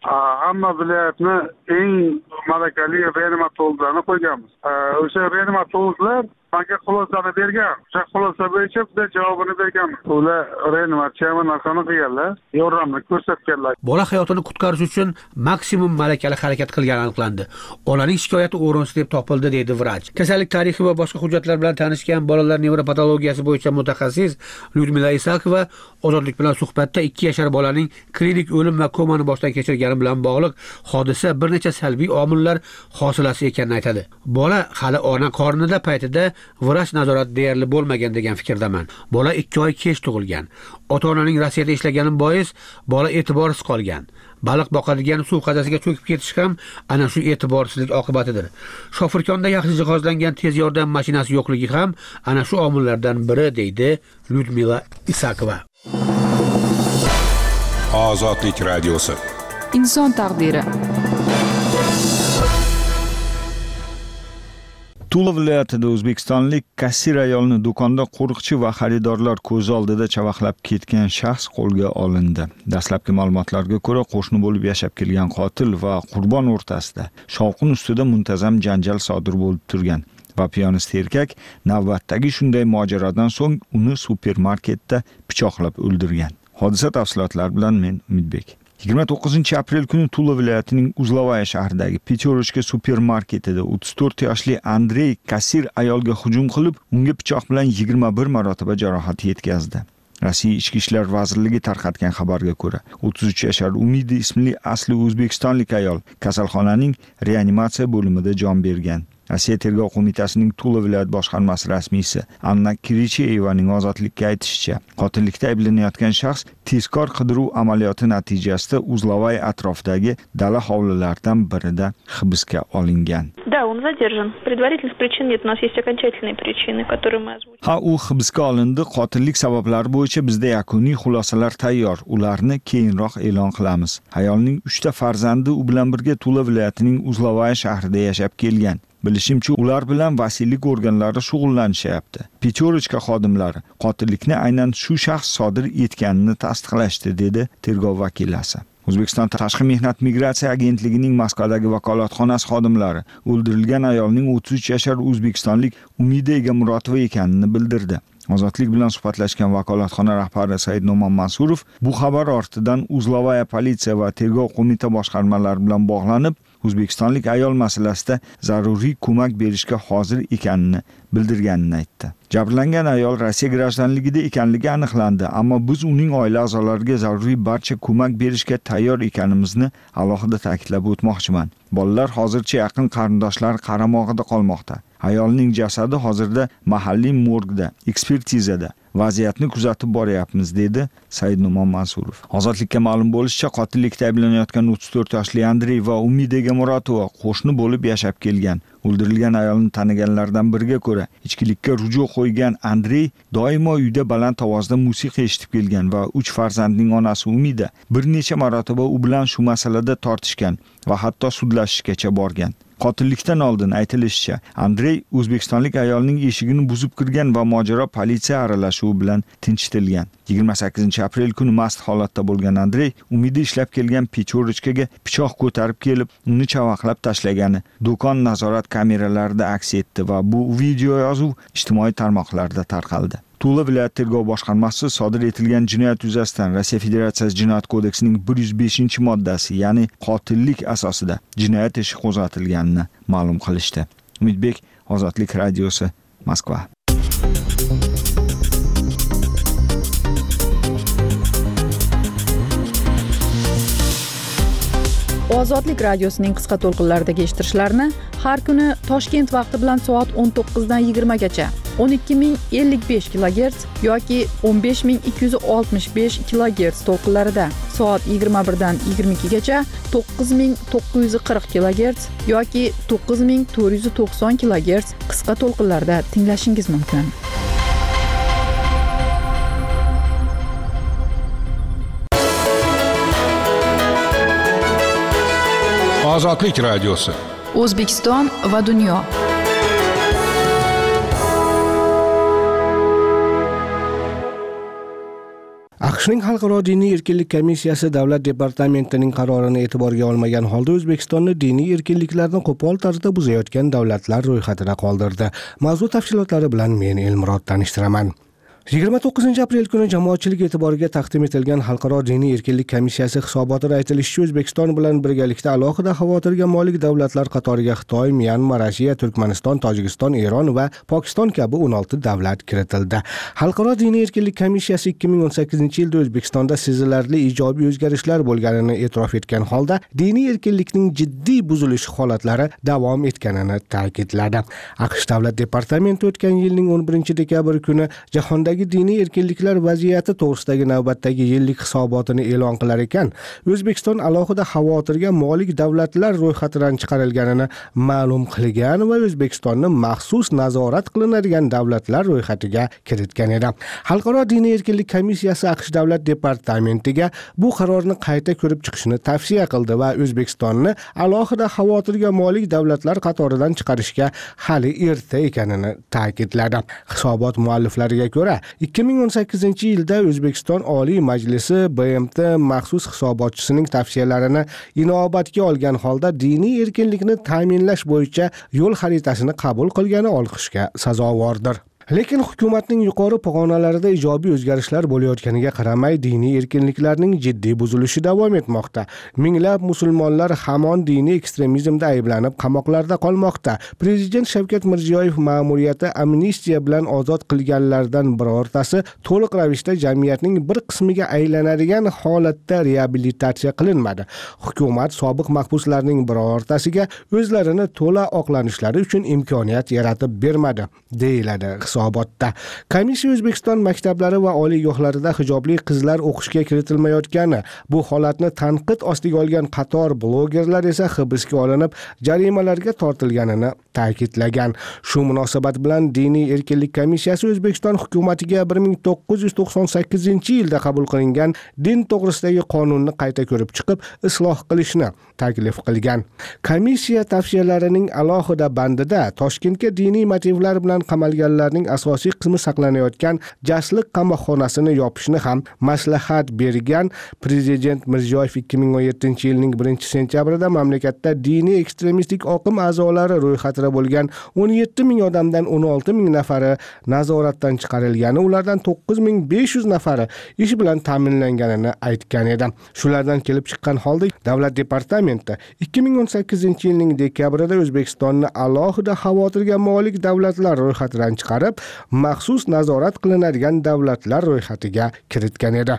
hamma viloyatni eng malakali reanimatologlarni qo'yganmiz. O'sha reanimatologlar menga xulosani bergan. O'sha xulosa bo'yicha bizga javobini berganmiz. Ular reanimatsiya narsani qilganlar, yordamni ko'rsatganlar. Bola hayotini qutqarish uchun maksimum malakali harakat qilgani aniqlandi. Onaning shikoyati o'rinsiz deb topildi, deydi vrach. Kasallik tarixi va boshqa hujjatlar bilan tanishgan bolalar nevropatologiyasi bo'yicha mutaxassis Lyudmila Isakova ozodlik bilan suhbatda 2 yashar bolaning klinik o'lim va komani boshdan kechirgani bilan bog'liq hodisa bir necha salbiy omillar hosilasi ekanini aytadi. Bola hali ona qornida paytida vrach nazorati deyarli bo'lmagan degan fikrdaman. Bola 2 oy kech tug'ilgan. Ota-onaning Rossiyada ishlagani bois bola e'tiborsiz qolgan. Baliq boqadigan suv qazasiga cho'kib ketish ham ana shu e'tiborsizlik oqibatidir. Shofirkonda yaxshi jihozlangan tez yordam mashinasi yo'qligi ham ana shu omillardan biri, deydi Lyudmila Isakova. Ozodlik radiosi. Inson taqdiri. Tula viloyatida o'zbekistonlik kassir ayolni do'konda qo'riqchi va xaridorlar ko'z oldida chavaqlab ketgan shaxs qo'lga olindi. Dastlabki ma'lumotlarga ko'ra, qo'shni bo'lib yashab kelgan qotil va qurbon o'rtasida shovqin ustida muntazam janjal sodir bo'lib turgan va piyonist erkak navbatdagi shunday mojarodan so'ng uni supermarketda pichoqlab o'ldirgan. Hodisa tafsilotlari bilan men Umidbek. 29 aprel kuni Tula viloyatining Uzlovaya shahridagi Peterochka supermarketida 34 yoshli Andrey kassir ayolga hujum qilib, unga pichoq bilan 21 marotaba jarohat yetkazdi. Rossiya Ichki ishlar vazirligi tarqatgan xabarga ko'ra, 33 yashar Umidi ismli asli o'zbekistonlik ayol kasalxonaning reanimatsiya bo'limida jon bergan. Rossiya tergov qo'mitasining Tula viloyat boshqarmasi rasmiysi Anna Kiricheyevaning ozodlikka aytishicha, qotillikda ayblanayotgan shaxs tezkor qidiruv amaliyoti natijasida Uzlovay atrofidagi dala hovlilaridan birida hibsga olingan. Да, он задержан. Предварительных причин нет, у нас есть окончательные причины, которые мы озвучили. Ha, u hibsga olindi. Qotillik sabablari bo'yicha bizda yakuniy xulosalar tayyor. Ularni keyinroq e'lon qilamiz. Ayolning 3 ta farzandi u bilan birga Tula viloyatining Uzlovaya shahrida yashab kelgan. Bilishimcha, ular bilan vasiylik organlari shug'ullanishyapti. Peterochka xodimlari qotillikni aynan shu shaxs sodir etganini tasdiqlashdi, dedi tergov vakilasi. O'zbekiston Tashqi mehnat migratsiya agentligining Moskvadagi vakolatxonasi xodimlari o'ldirilgan ayolning 33 yashar o'zbekistonlik Umida Egamurotova ekanini bildirdi. Ozodlik bilan suhbatlashgan vakolatxona rahbari Said No'man Mansurov bu xabar ortidan Uzlovaya politsiya va tergov qo'mita boshqarmalari bilan bog'lanib, o'zbekistonlik ayol masalasida zaruriy ko'mak berishga hozir ekanini bildirganini aytdi. Jabrlangan ayol Rossiya grajdanligida ekanligi aniqlandi, ammo biz uning oila a'zolariga zaruriy barcha ko'mak berishga tayyor ekanimizni alohida ta'kidlab o'tmoqchiman. Bolalar hozircha yaqin qarindoshlar qaramog'ida qolmoqda. Ayolning jasadi hozirda mahalliy morgda, ekspertizada vaziyatni kuzatib boryapmiz, dedi Said No'man Mansurov. Ozodlikka ma'lum bo'lishicha, qotillikda ayblanayotgan 34 yoshli Andrey va Umida Egamurotova qo'shni bo'lib yashab kelgan. O'ldirilgan ayolni taniganlardan biriga ko'ra, ichkilikka ruju qo'ygan Andrey doimo uyda baland ovozda musiqa eshitib kelgan va 3 farzandning onasi Umida bir necha marotaba u bilan shu masalada tortishgan va hatto sudlashishgacha borgan. Qotillikdan oldin aytilishicha, Andrey o'zbekistonlik ayolning eshigini buzib kirgan va mojaro politsiya aralashuvi bilan tinchitilgan. 28 aprel kuni mast holatda bo'lgan Andrey Umida ishlab kelgan Peterochkaga pichoq ko'tarib kelib, uni chavaqlab tashlagani do'kon nazorat kameralarida aks etdi va bu video yozuv ijtimoiy tarmoqlarda tarqaldi. Tula viloyat tergov boshqarmasi sodir etilgan jinoyat yuzasidan Rossiya Federatsiyasi Jinoyat kodeksining 105-moddasi, ya'ni qotillik asosida jinoyat ishi qo'zg'atilganini ma'lum qilishdi. Umidbek, Ozodlik radiosi, Moskva. Ozodlik radiosining qisqa to'lqinlaridagi eshittirishlarni har kuni Toshkent vaqti bilan soat 19 dan 20 gacha 12055 kHz yoki 15265 kHz to'lqinlarida, soat 21 dan 22 gacha 9940 kHz yoki 9490 kHz qisqa to'lqinlarda tinglashingiz mumkin. Ozodlik radiosi. O'zbekiston va dunyo. AQShning Xalqaro diniy erkinlik komissiyasi davlat departamentining qarorini e'tiborga olmagan holda O'zbekistonni diniy erkinliklarni qo'pol tarzda buzayotgan davlatlar ro'yxatida qoldirdi. Mavzu tafsilotlari bilan men Elmurod tanishtiraman. 29 aprel kuni jamoatchilik e'tiboriga taqdim etilgan Xalqaro diniy erkinlik komissiyasi hisobotida aytilishicha, O'zbekiston bilan birgalikda alohida xavotirga molik davlatlar qatoriga Xitoy, Myanma, Rossiya, Turkmaniston, Tojikiston, Eron va Pokiston kabi 16 davlat kiritildi. Xalqaro diniy erkinlik komissiyasi 2018-yilda O'zbekistonda sezilarli ijobiy o'zgarishlar bo'lganini e'tirof etgan holda, diniy erkinlikning jiddiy buzilish holatlari davom etganini ta'kidladi. AQSh davlat departamenti o'tgan yilning 11 dekabr kuni jahondagi O'zbekistondagi diniy erkinliklar vaziyati to'g'risidagi navbatdagi yillik hisobotini e'lon qilar ekan, O'zbekiston alohida xavotirga molik davlatlar ro'yxatidan chiqarilganini ma'lum qilgan va O'zbekistonni maxsus nazorat qilinadigan davlatlar ro'yxatiga kiritgan edi. Xalqaro diniy erkinlik komissiyasi AQSh davlat departamentiga bu qarorni qayta ko'rib chiqishni tavsiya qildi va O'zbekistonni alohida xavotirga molik davlatlar qatoridan chiqarishga hali erta ekanini ta'kidladi. Hisobot mualliflariga ko'ra, 2018-yilda O'zbekiston Oliy Majlisi BMT maxsus hisobotchisining tavsiyalarini inobatga olgan holda diniy erkinlikni ta'minlash bo'yicha yo'l xaritasini qabul qilgani olqishga sazovordir. Lekin hukumatning yuqori pog'onalarida ijobiy o'zgarishlar bo'layotganiga qaramay, diniy erkinliklarning jiddiy buzilishi davom etmoqda. Minglab musulmonlar hamon diniy ekstremizmda ayblanib qamoqlarda qolmoqda. Prezident Shavkat Mirziyoyev ma'muriyati amnistiya bilan ozod qilganlardan birortasi to'liq ravishda jamiyatning bir qismiga aylanadigan holatda reabilitatsiya qilinmadi. Hukumat sobiq mahbuslarning birortasiga o'zlarini to'la oqlanishlari uchun imkoniyat yaratib bermadi, deyiladi hisobotda. Komissiya O'zbekiston maktablari va oliygohlarida hijobli qizlar o'qishga kiritilmayotgani, bu holatni tanqid ostiga olgan qator blogerlar esa hibsga olinib, jarimalarga tortilganini ta'kidlagan. Shu munosabat bilan Diniy erkinlik komissiyasi O'zbekiston hukumatiga 1998-yilda qabul qilingan din to'g'risidagi qonunni qayta ko'rib chiqib, isloh qilishni taklif qilgan. Komissiya tavsiyalarining alohida bandida Toshkentga diniy motivlar bilan qamalganlarning asosiy qismi saqlanayotgan Jasliq qamoqxonasini yopishni ham maslahat bergan. Prezident Mirziyoyev 2017-yilning 1-sentyabrida mamlakatda diniy ekstremistik oqim a'zolari ro'yxatida bo'lgan 17 ming odamdan 16 ming nafari nazoratdan chiqarilgani, ulardan 9500 nafari ish bilan ta'minlanganini aytgan edi. Shulardan kelib chiqqan holda Davlat departamenti 2018-yilning dekabrida O'zbekistonni alohida xavotirga molik davlatlar ro'yxatidan chiqarib, maxsus nazorat qilinadigan davlatlar ro'yxatiga kiritgan edi.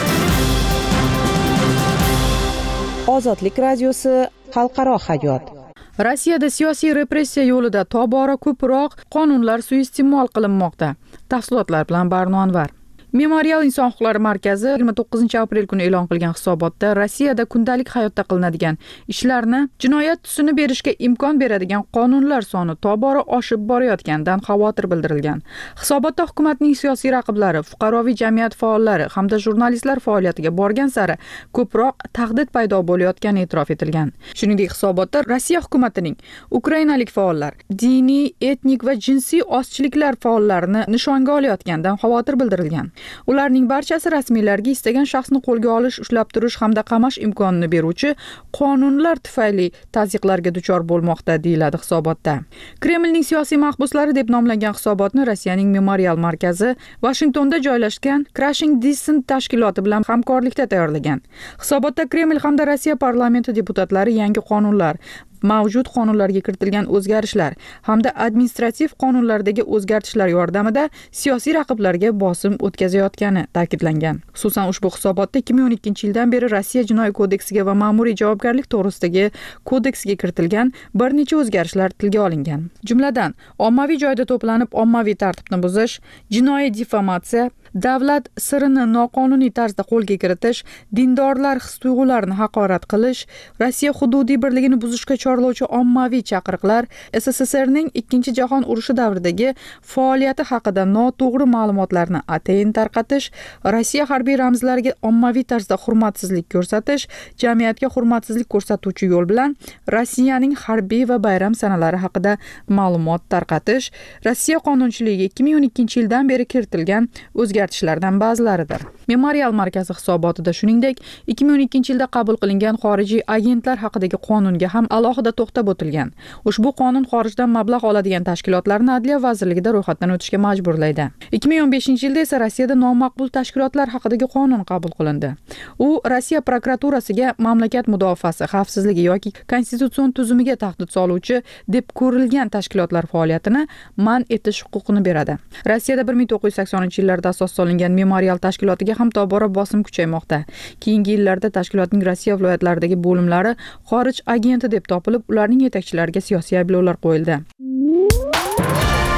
Ozodlik radiosi xalqaro hayot. Rossiyada siyosiy repressiya yo'lida tobora ko'proq qonunlar suiiste'mol qilinmoqda. Tafsilotlar bilan Barno Anvar. Memorial inson huquqlari markazi 29-aprel kuni e'lon qilgan hisobotda Rossiyada kundalik hayotda qilinadigan ishlarni jinoyat tusini berishga imkon beradigan qonunlar soni tobora oshib borayotganidan xavotir bildirilgan. Hisobotda hukumatning siyosiy raqiblari, fuqaroviy jamiyat faollari hamda jurnalistlar faoliyatiga borgan sari ko'proq tahdid paydo bo'layotgani e'tirof etilgan. Shuningdek, hisobotda Rossiya hukumatining ukrainalik faollar, diniy, etnik va jinsiy ozchiliklar faollarini nishonga olayotganidan xavotir bildirilgan. Ularning barchasi rasmiylarga istagan shaxsni qo'lga olish, ushlab turish hamda qamash imkonini beruvchi qonunlar tufayli tazyiqlarga duchor bo'lmoqda, deyiladi hisobotda. Kremlning siyosiy mahbuslari deb nomlangan hisobotni Rossiyaning Memorial markazi Washingtonda joylashgan Crushing Dissent tashkiloti bilan hamkorlikda tayyorlagan. Hisobotda Kreml hamda Rossiya parlamenti deputatlari yangi qonunlar, mavjud qonunlarga kiritilgan o'zgarishlar hamda administrativ qonunlardagi o'zgartishlar yordamida siyosiy raqiblarga bosim o'tkazayotgani ta'kidlangan. Xususan, ushbu hisobotda 2012-yildan beri Rossiya jinoiy kodeksiga va ma'muriy javobgarlik to'g'risidagi kodeksiga kiritilgan bir necha o'zgarishlar tilga olingan. Jumladan, ommaviy joyda to'planib ommaviy tartibni buzish, jinoiy diffamatsiya, davlat sirini noqonuniy tarzda qo'lga kiritish, dindorlar his-tuyg'ularini haqorat qilish, Rossiya hududiy birligini buzishga chorlovchi ommaviy chaqiriqlar, SSSRning 2-jahon urushi davridagi faoliyati haqida noto'g'ri ma'lumotlarni atayin tarqatish, Rossiya harbiy ramzlariga ommaviy tarzda hurmatsizlik ko'rsatish, jamiyatga hurmatsizlik ko'rsatuvchi yo'l bilan Rossiyaning harbiy va bayram sanalari haqida ma'lumot tarqatish, Rossiya qonunchiligiga 2012-yildan beri kiritilgan o'zgartishlardan ba'zilaridir. Memorial markazi hisobotida shuningdek 2012-yilda qabul qilingan xorijiy agentlar haqidagi qonunga ham alohida to'xtab o'tilgan. Ushbu qonun xorijdan mablag' oladigan tashkilotlarni Adliya vazirligida ro'yxatdan o'tishga majburlaydi. 2015-yilda esa Rossiyada nomaqbul tashkilotlar haqidagi qonun qabul qilindi. U Rossiya prokuraturasiga mamlakat mudofaasi, xavfsizligi yoki konstitutsion tuzumiga tahdid soluvchi deb ko'rilgan tashkilotlar faoliyatini man etish huquqini beradi. Rossiyada 1980-yillarda asos solingan Memorial tashkilotiga ham tobora bosim kuchaymoqda. Keyingi yillarda tashkilotning Rossiya viloyatlaridagi bo'limlari xorij agenti deb topilib, ularning yetakchilariga siyosiy ayblovlar qo'yildi.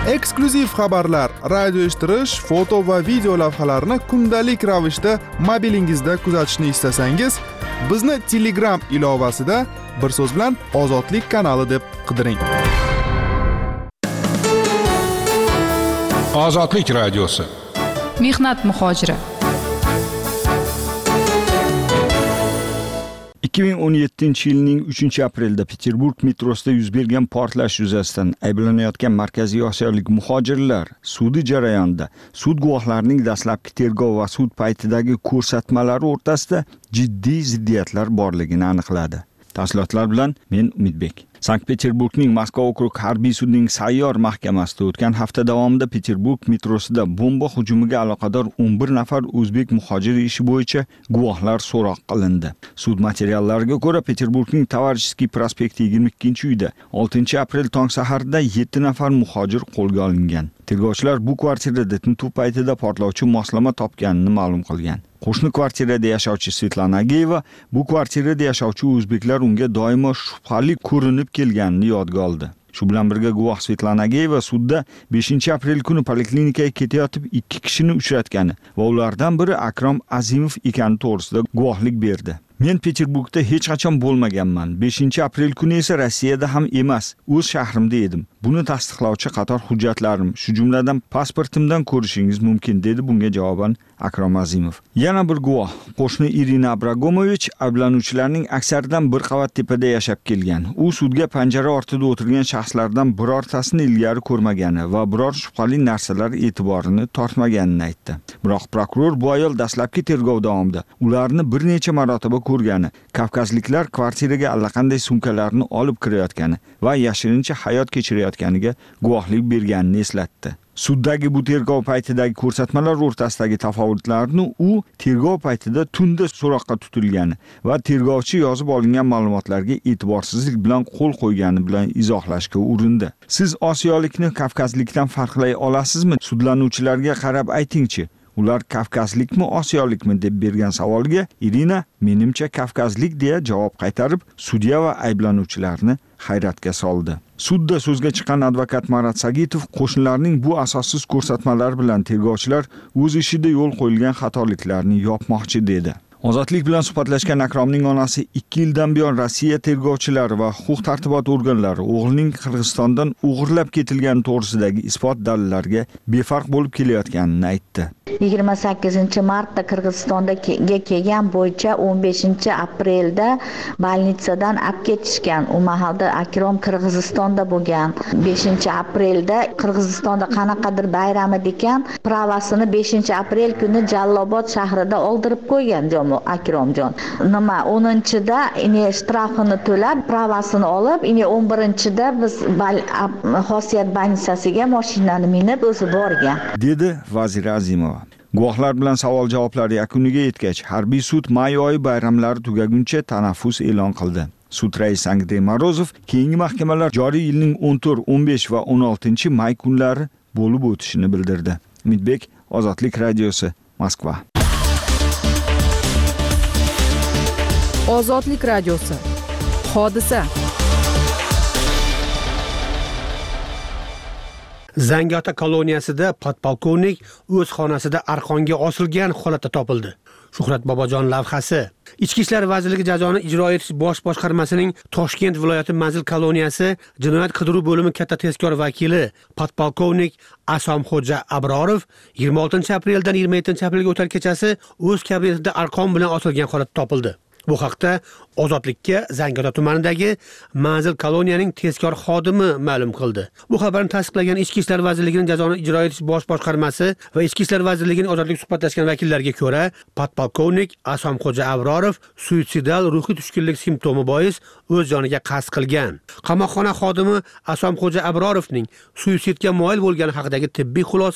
Eksklyuziv xabarlar, radio eshittirish, foto va video lavhalarni kundalik ravishda mobilingizda kuzatishni istasangiz, bizni Telegram ilovasida bir so'z bilan Ozodlik kanali deb qidiring. Ozodlik radiosi. Mehnat muhojiri. 2017-yilning 3-aprelda Peterburg metrosida yuz bergan portlash yuzasidan ayblanayotgan Markaziy Osiyolik muhojirlar sudi jarayonida sud guvohlarining dastlabki tergov va sud paytidagi ko'rsatmalari o'rtasida jiddiy ziddiyatlar borligini aniqladi. Tafsilotlar bilan men Umidbek. Sankt-Peterburgning Moskva okrug harbiy sudining sayyor mahkamasida o'tgan hafta davomida Peterburg metrosida bomba hujumiga aloqador 11 nafar o'zbek muhojiri ishi bo'yicha guvohlar so'roq qilindi. Sud materiallariga ko'ra Peterburgning Tovarishskiy prospekti 22-uyda 6-aprel tong saharda 7 nafar muhojir qo'lga olingan. Tergovchilar bu kvartirada tintuv paytida portlovchi moslama topganini ma'lum qilgan. Qo'shni kvartirada yashovchi Svetlana Ageyeva bu kvartirada yashovchi o'zbeklar unga doimo shubhali ko'rinib kelganini yodga oldi. Shu bilan birga guvoh Svetlana Ageyeva sudda 5-aprel kuni poliklinikaga ketayotib 2 kishini uchratgani va ulardan biri Akrom Azimov ekani to'g'risida guvohlik berdi. Men Peterburgda hech qachon bo'lmaganman. 5-aprel kuni esa Rossiyada ham emas, o'z shahrimda edim. Buni tasdiqlovchi qator hujjatlarim, shu jumladan pasportimdan ko'rishingiz mumkin, dedi bunga javoban Akrom Azimov. Yana bir guvoh, qo'shni Irina Abragomovich ayblanuvchilarning aksaridan bir qavat tepada yashab kelgan. U sudga panjara ortida o'tirgan shaxslardan birortasini ilgari ko'rmagani va biror shubhali narsalar e'tiborini tortmaganini aytdi. Biroq prokuror bu ayol dastlabki tergov davomida ularni bir necha marotaba ko'rgani, kavkazliklar kvartiraga allaqanday sumkalarni olib kirayotgani va yashirincha hayot kechirayotganiga guvohlik berganini eslatdi. Suddagi bu tergov paytidagi ko'rsatmalar o'rtasidagi tafovutlarni u tergov paytida tunda so'roqqa tutilgani va tergovchi yozib olingan ma'lumotlarga e'tiborsizlik bilan qo'l qo'ygani bilan izohlashga urindi. Siz osiyolikni kavkazlikdan farqlay olasizmi? Sudlanuvchilarga qarab aytingchi. Ular kavkazlikmi, osiyolikmi deb bergan savoliga Irina menimcha kavkazlik deya javob qaytarib, sudya va ayblanuvchilarni hayratga soldi. Sudda so'zga chiqqan advokat Marat Sagitov qo'shnilarning bu asossiz ko'rsatmalari bilan tergovchilar o'z ishida yo'l qo'yilgan xatoliklarni yopmoqchi dedi. Ozodlik bilan suhbatlashgan Akromning onasi 2 yildan buyon Rossiya tergovchilari va huquq-tartibot organlari o'g'lining Qirg'izistondan o'g'irlab ketilgani to'g'risidagi isbot dalillarga befarq bo'lib kelayotganini aytdi. 28-martda Qirg'izistonga kelgan bo'yicha 15-aprelda bolnitsadan olib ketishgan. U mahalda Akrom Qirg'izistonda bo'lgan. 5-aprelda Qirg'izistonda qanaqadir bayram ekan, pravasini 5-aprel kuni Jallobod shahrida oldirib qo'ygan Akromjon. Nima 10-da shtrafini to'lab, pravasini olib, 11-da biz Xosiyat bolnitsasiga mashinani minib o'zi borgan, dedi Vazira Azimova. Guvohlar bilan savol-javoblar yakuniga yetgach, harbiy sud may oyi bayramlari tugaguncha tanaffus e'lon qildi. Sud raisi Andrey Morozov keyingi mahkamalar joriy yilning 14, 15 va 16 may kunlari bo'lib o'tishini bildirdi. Umidbek, Ozodlik radiosi, Moskva. Ozodlik radiosi. Hodisa. Zangiota koloniyasida podpolkovnik o'z xonasida arqonga osilgan holatda topildi. Shuhrat Bobojon lavhasi. Ichki ishlar vazirligi jazoni ijro etish bosh boshqarmasining Toshkent viloyati manzil koloniyasi jinoyat qidiruv bo'limi katta tezkor vakili podpolkovnik Asomxo'ja Abrorov 26-apreldan 27-aprelga o'tar kechasi o'z kabinetida arqon bilan osilgan holatda topildi. Bu haqda Ozodlikka Zangiota tumanidagi manzil koloniyaning tezkor xodimi ma'lum qildi. Bu xabarni tasdiqlagan Ichki ishlar vazirligining jazoni ijro etish bosh boshqarmasi va Ichki ishlar vazirligining Ozodlik suhbatlashgan vakillariga ko'ra, podpolkovnik Asomxo'ja Abrorov suitsidal ruhiy tushkunlik simptomi bois o'z joniga qasd qilgan. Qamoqxona xodimi Asomxo'ja Abrorovning suitsidga moyil bo'lgani haqidagi tibbiy xulosa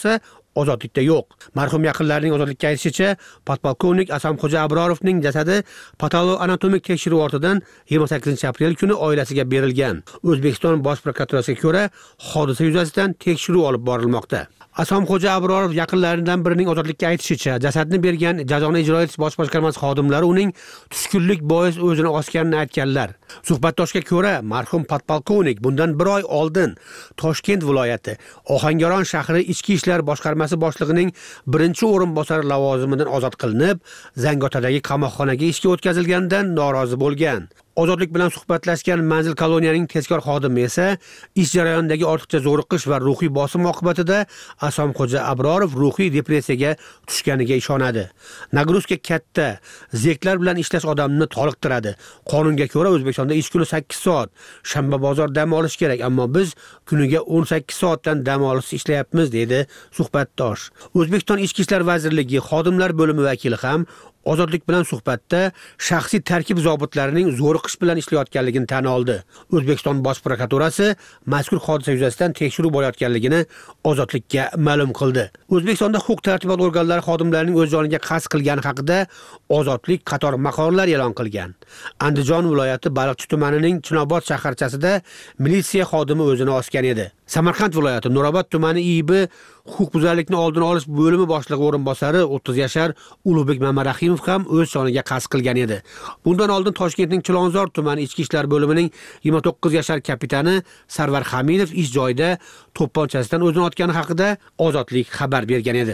ozodlikda yo'q. Marhum yaqinlarining ozodlikka aytishicha, podpolkovnik Asamxo'ja Abrorovning jasadi patoloanatomik tekshiruv ortidan 28-aprel kuni oilasiga berilgan. O'zbekiston Bosh prokuraturasiga ko'ra, hodisa yuzasidan tekshiruv olib borilmoqda. Asamxo'ja Abrorov yaqinlaridan birining ozodlikka aytishicha, jasadni bergan jazoni ijro etish bosh boshqarmasi xodimlari uning tushkunlik bois o'zini osganini aytganlar. Suhbatdoshga ko'ra, marhum podpolkovnik bundan 1 oy oldin Toshkent viloyati Ohangaron shahri ichki ishlar boshqarmasi boshlig'ining 1-o'rinbosari lavozimidan ozod qilinib, Zangiotadagi qamoqxonaga ishga o'tkazilganidan norozi bo'lgan. Ozodlik bilan suhbatlashgan manzil koloniyaning tezkor xodimi esa ish jarayonidagi ortiqcha zo'riqish va ruhiy bosim oqibatida Asamxo'ja Abrorov ruhiy depressiyaga tushganiga ishonadi. Nagruzka katta, zerklar bilan ishlash odamni toliqtiradi. Qonunga ko'ra O'zbekistonda ish kuni 8 soat, shanba bozor dam olish kerak, ammo biz kuniga 18 soatdan dam olish ishlayapmiz, dedi suhbatdosh. O'zbekiston Ichki ishlar vazirligi xodimlar bo'limi vakili ham ozodlik bilan suhbatda shaxsiy tarkib zobitlarining zo'riqish bilan ishlayotganligini tan oldi. O'zbekiston Bosh prokuraturasi mazkur hodisa yuzasidan tekshiruv bo'layotganligini ozodlikka ma'lum qildi. O'zbekistonda huquq-tartibot organlari xodimlarining o'z joniga qasd qilgani haqida ozodlik qator maqolalar e'lon qilgan. Andijon viloyati Baliqchi tumanining Chinobod shaharchasida militsiya xodimi o'zini osgan edi. Samarqand viloyati Nurobod tumani IIB huquqbuzarlikni oldini olish bo'limi boshlig'i o'rinbosari 30 yashar Ulug'bek Mamarahimov ham o'z joniga qasd qilgan edi. Bundan oldin Toshkentning Chilonzor tumani ichki ishlar bo'limining 29 yashar kapitani Sarvar Hamidov ish joyida to'pponchasidan o'zini otgani haqida ozodlik xabar bergan edi.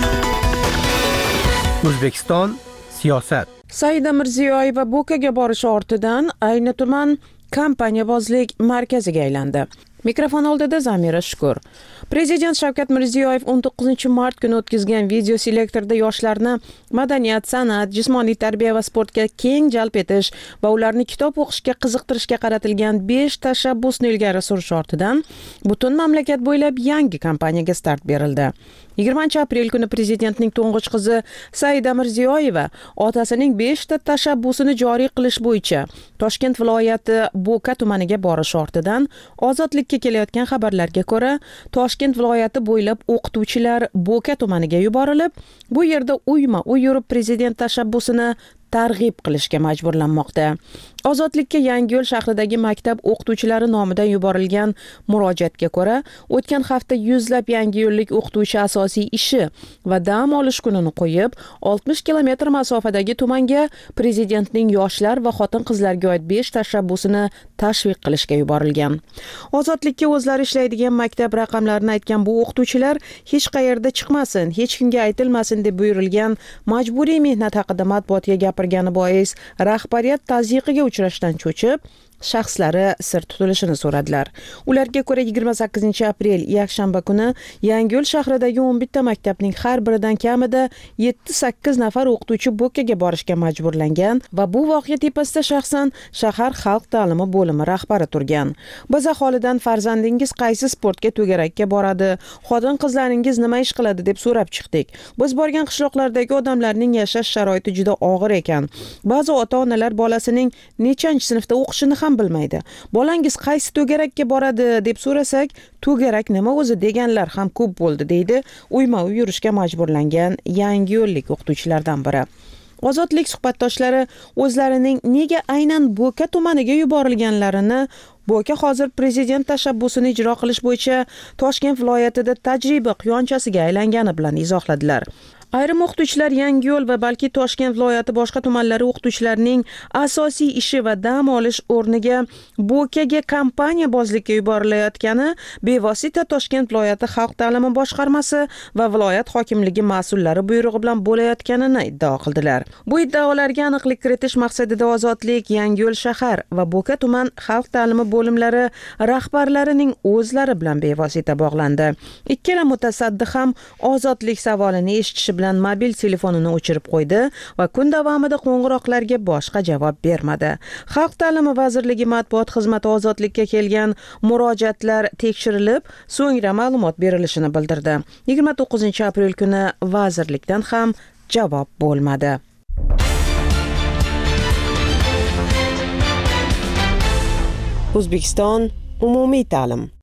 O'zbekiston siyosat. Saida Mirziyoyeva Bo'kaga borishi ortidan ayni tuman kompaniyabozlik markaziga aylandi. Mikrofon oldida Zamira Shukur. Prezident Shavkat Mirziyoyev 19-mart kuni o'tkazgan video selektorda yoshlarni madaniyat, san'at, jismoniy tarbiya va sportga keng jalb etish va ularni kitob o'qishga qiziqtirishga qaratilgan 5 tashabbusni ilgari surish ortidan butun mamlakat bo'ylab yangi kampaniyaga start berildi. 20-aprel kuni prezidentning to'ng'ich qizi Saida Mirziyoyeva otasining 5 ta tashabbusini joriy qilish bo'yicha Toshkent viloyati Bo'ka tumaniga borish ortidan ozodlikka kelayotgan xabarlarga ko'ra, Toshkent viloyati bo'ylab o'qituvchilar Bo'ka tumaniga yuborilib, bu yerda uyma-uy yurib prezident tashabbusini targ'ib qilishga majburlanmoqda. Ozodlikka Yangiyo'l shahridagi maktab o'qituvchilari nomidan yuborilgan murojaatga ko'ra, o'tgan hafta yuzlab yangiyo'llik o'qituvchi asosiy ishi va dam olish kunini qo'yib, 60 kilometr masofadagi tumanga prezidentning yoshlar va xotin-qizlarga oid 5 tashabbusini tashviq qilishga yuborilgan. Ozodlikka o'zlari ishlaydigan maktab raqamlarini aytgan bu o'qituvchilar hech qayerda chiqmasin, hech kimga aytilmasin deb buyurilgan majburiy mehnat haqida matbuotga gapirgani bois rahbariyat tazyiqiga uchrashdan cho'chib, shaxslari sir tutilishini so'radilar. Ularga ko'ra 28-aprel yakshanba kuni Yangiyo'l shahridagi 11 ta maktabning har biridan kamida 7-8 nafar o'qituvchi Bo'kaga borishga majburlangan va bu voqea tepasida shaxsan shahar xalq ta'limi bo'limi rahbari turgan. Biz aholidan farzandingiz qaysi sportga to'garakka boradi, xotin-qizlaringiz nima ish qiladi deb so'rab chiqdik. Biz borgan qishloqlardagi odamlarning yashash sharoiti juda og'ir ekan. Ba'zi ota-onalar bolasining nechanchi sinfda o'qishini ham bilmaydi. Bolangiz qaysi to'garakka boradi deb so'rasak, to'garak nima o'zi deganlar ham ko'p bo'ldi, deydi uyma-uy yurishga majburlangan yangiyo'llik o'qituvchilardan biri. Ozodlik suhbatdoshlari o'zlarining nega aynan Bo'ka tumaniga yuborilganlarini, Bo'ka hozir prezident tashabbusini ijro qilish bo'yicha Toshkent viloyatida tajriba quyonchasiga aylangani bilan izohladilar. Ayrim o'qituvchilar Yangiyo'l va balki Toshkent viloyati boshqa tumanlari o'qituvchilarining asosiy ishi va dam olish o'rniga Bo'kaga kompaniyabozlikka yuborilayotgani bevosita Toshkent viloyati xalq ta'limi boshqarmasi va viloyat hokimligi mas'ullari buyrug'i bilan bo'layotganini iddao qildilar. Bu iddaolarga aniqlik kiritish maqsadida Ozodlik, Yangiyo'l shahar va Bo'ka tuman xalq ta'limi bo'limlari rahbarlarining o'zlari bilan bevosita bog'landi. Ikkala mutasaddi ham Ozodlik savolini eshitishi bilan mobil telefonini o'chirib qo'ydi va kun davomida qo'ng'iroqlarga boshqa javob bermadi. Xalq ta'limi vazirligi matbuot xizmati Ozodlikka kelgan murojaatlar tekshirilib, so'ngra ma'lumot berilishini bildirdi. 29-aprel kuni vazirlikdan ham javob bo'lmadi. O'zbekiston umumiy ta'lim.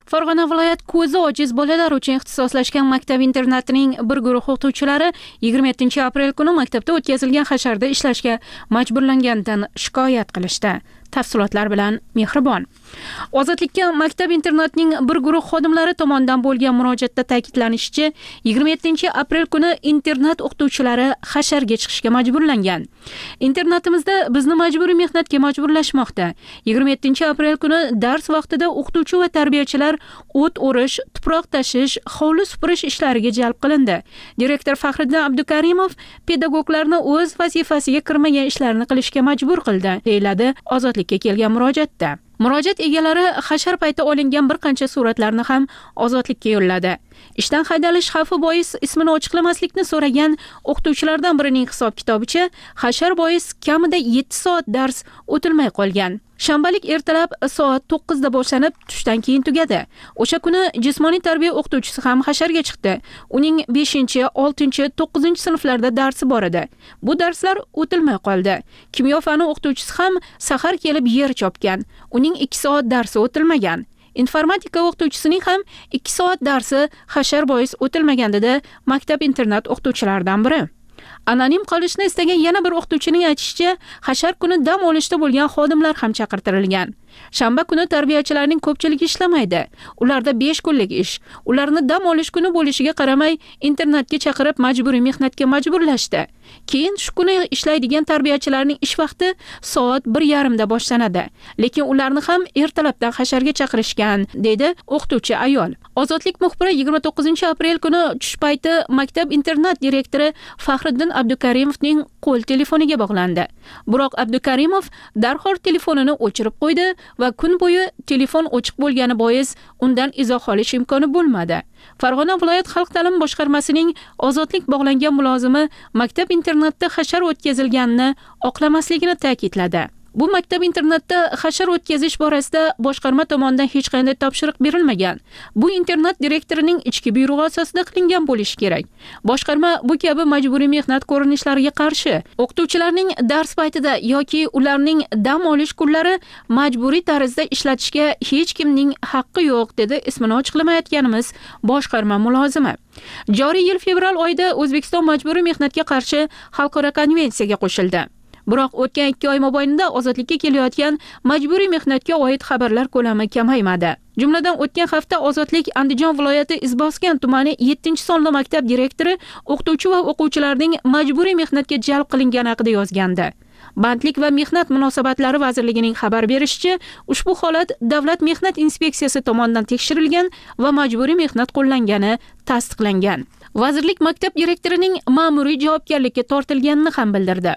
Farg'ona viloyat ko'zi ojiz bolalar uchun ixtisoslashgan maktab internatining bir guruh o'qituvchilari 27-aprel kuni maktabda o'tkazilgan hasharda ishlashga majburlanganidan shikoyat qilishdi. Tafsilotlar bilan Mehribon. Ozodlikka maktab internatining bir guruh xodimlari tomonidan bo'lgan murojaatda ta'kidlanishicha, 27-aprel kuni internat o'qituvchilari hasharga chiqishga majburlangan. Internatimizda bizni majburiy mehnatga majburlashmoqda. 27-aprel kuni dars vaqtida o'qituvchi va tarbiyachilar o't o'rish, tuproq tashish, hovli supurish ishlariga jalb qilindi. Direktor Faxriddin Abdukarimov pedagoglarni o'z vazifasiga kirmagan ishlarni qilishga majbur qildi, deyiladi Ozodlikka kelgan murojaatda. Murojaat egalari hashar payti olingan bir qancha suratlarni ham Ozodlikka yo'lladi. Ishdan haydalish xavfi bois ismini ochiqlamaslikni so'ragan o'qituvchilardan birining hisob-kitobicha hashar bois kamida 7 soat dars o'tilmay qolgan. Shanbalik ertalab soat 9 da boshlanib, tushdan keyin tugadi. O'sha kuni jismoniy tarbiya o'qituvchisi ham hasharga chiqdi. Uning 5, 6, 9 sinflarda darsi bor edi. Bu darslar o'tilmay qoldi. Kimyo fani o'qituvchisi ham sahar kelib yer chopgan. Uning 2 soat darsi o'tilmagan. Informatika o'qituvchisining ham 2 soat darsi hashar bois o'tilmagan dedi maktab internat o'qituvchilaridan biri. Anonim qolishni istagan yana bir o'qituvchining aytishicha, hashar kuni dam olishda bo'lgan xodimlar ham chaqirtirilgan. Shanba kuni tarbiyachilarning ko'pchiligi ishlamaydi. Ularda 5 kunlik ish. Ularni dam olish kuni bo'lishiga qaramay, internatga chaqirib majburiy mehnatga majburlashdi. Keyin shu kuni ishlaydigan tarbiyachilarning ish vaqti soat 1:30 da boshlanadi. Lekin ularni ham ertalabdan hasharga chaqirishgan, dedi o'qituvchi ayol. Ozodlik muxbiri 29-aprel kuni tush payti maktab internat direktori Faxriddin Abdukarimovning qo'l telefoniga bog'landi. Biroq Abdukarimov darhol telefonini o'chirib qo'ydi va kun bo'yi telefon ochiq bo'lgani bois undan izoh olish imkoni bo'lmadi. Farg'ona viloyat xalq ta'limi boshqarmasining ozodlik bog'langan mulozimi maktab internatda hashar o'tkazilganini oqlamasligini ta'kidladi. Bu maktab internatda hashar o'tkazish borasida boshqarma tomonidan hech qanday topshiriq berilmagan. Bu internat direktorining ichki buyrug'i asosida qilingan bo'lishi kerak. Boshqarma bu kabi majburiy mehnat ko'rinishlariga qarshi. O'qituvchilarning dars paytida yoki ularning dam olish kunlari majburiy tarzda ishlatishga hech kimning haqqi yo'q, dedi ismini ochiqlamayotganimiz boshqarma mulozimi. Joriy yil fevral oyida O'zbekiston majburiy mehnatga qarshi xalqaro konvensiyaga qo'shildi. Biroq o'tgan 2 oy mobaynida ozodlikka kelayotgan majburiy mehnatga oid xabarlar ko'lami kamaymadi. Jumladan o'tgan hafta Ozodlik Andijon viloyati Izboskan tumani 7-sonli maktab direktori o'qituvchi va o'quvchilarning majburiy mehnatga jalb qilingani haqida yozgandi. Bandlik va mehnat munosabatlari vazirligining xabar berishicha, ushbu holat Davlat mehnat inspeksiyasi tomonidan tekshirilgan va majburiy mehnat qo'llangani tasdiqlangan. Vazirlik maktab direktorining ma'muriy javobgarlikka tortilganini ham bildirdi.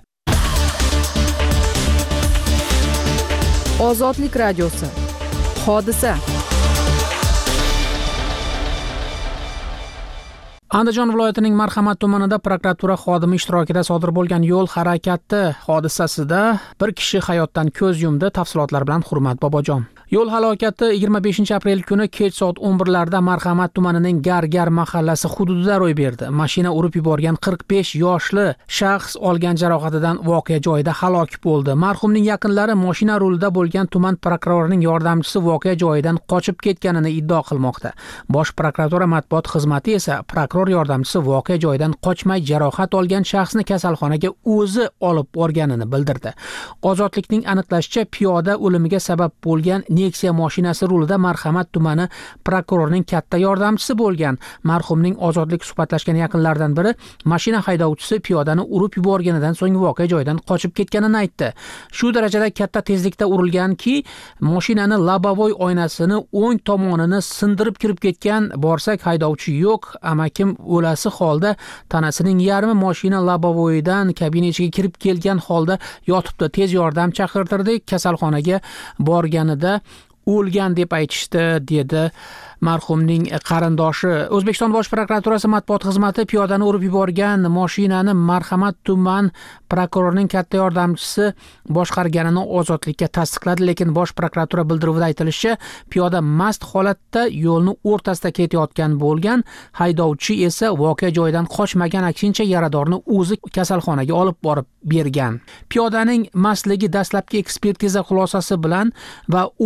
Ozodlik radiosi. Hodisa. Andijon viloyatining Marhamat tumanida prokuratura xodimi ishtirokida sodir bo'lgan yo'l harakati hodisasida bir kishi hayotdan ko'z yumdi. Tafsilotlar bilan Hurmat Bobojon. Yo'l halokati 25-aprel kuni kech soat 11larda Marhamat tumanining Gargar mahallasi hududida ro'y berdi. Mashina urib yuborgan 45 yoshli shaxs olgan jarohatidan voqea joyida halok bo'ldi. Marhumning yaqinlari mashina rulida bo'lgan tuman prokurorining yordamchisi voqea joyidan qochib ketganini iddao qilmoqda. Bosh prokuratura matbuot xizmati esa prokuror yordamchisi voqea joyidan qochmay jarohat olgan shaxsni kasalxonaga o'zi olib borganini bildirdi. Ozodlikning aniqlashicha, piyoda o'limiga sabab bo'lgan Nexia mashinasi rulida Marhamat tumani prokurorining katta yordamchisi bo'lgan. Marhumning Ozodlik suhbatlashgan yaqinlaridan biri mashina haydovchisi piyodani urib yuborganidan so'ng voqea joyidan qochib ketganini aytdi. Shu darajada katta tezlikda urilganki, mashinani lobovoy oynasini o'ng tomonini sindirib kirib ketgan. Borsak haydovchi yo'q, amakim o'lasi holda tanasining yarmi mashina lobovoyidan kabina ichiga kirib kelgan holda yotibdi. Tez yordam chaqirtirdik, kasalxonaga borganida o'lgan deb aytishdi, dedi marhumning qarindoshi. O'zbekiston Bosh prokuraturasi matbuot xizmati piyodani urib yuborgan mashinani Marhamat tuman prokurorining katta yordamchisi boshqarganini Ozodlikka tasdiqladi, lekin Bosh prokuratura bildiruvida aytilishicha, piyoda mast holatda yo'lni o'rtasida ketayotgan bo'lgan, haydovchi esa voqea joyidan qochmagan, aksincha yaradorni o'zi kasalxonaga olib borib bergan. Piyodaning mastligi dastlabki ekspertiza xulosasi bilan va u bilan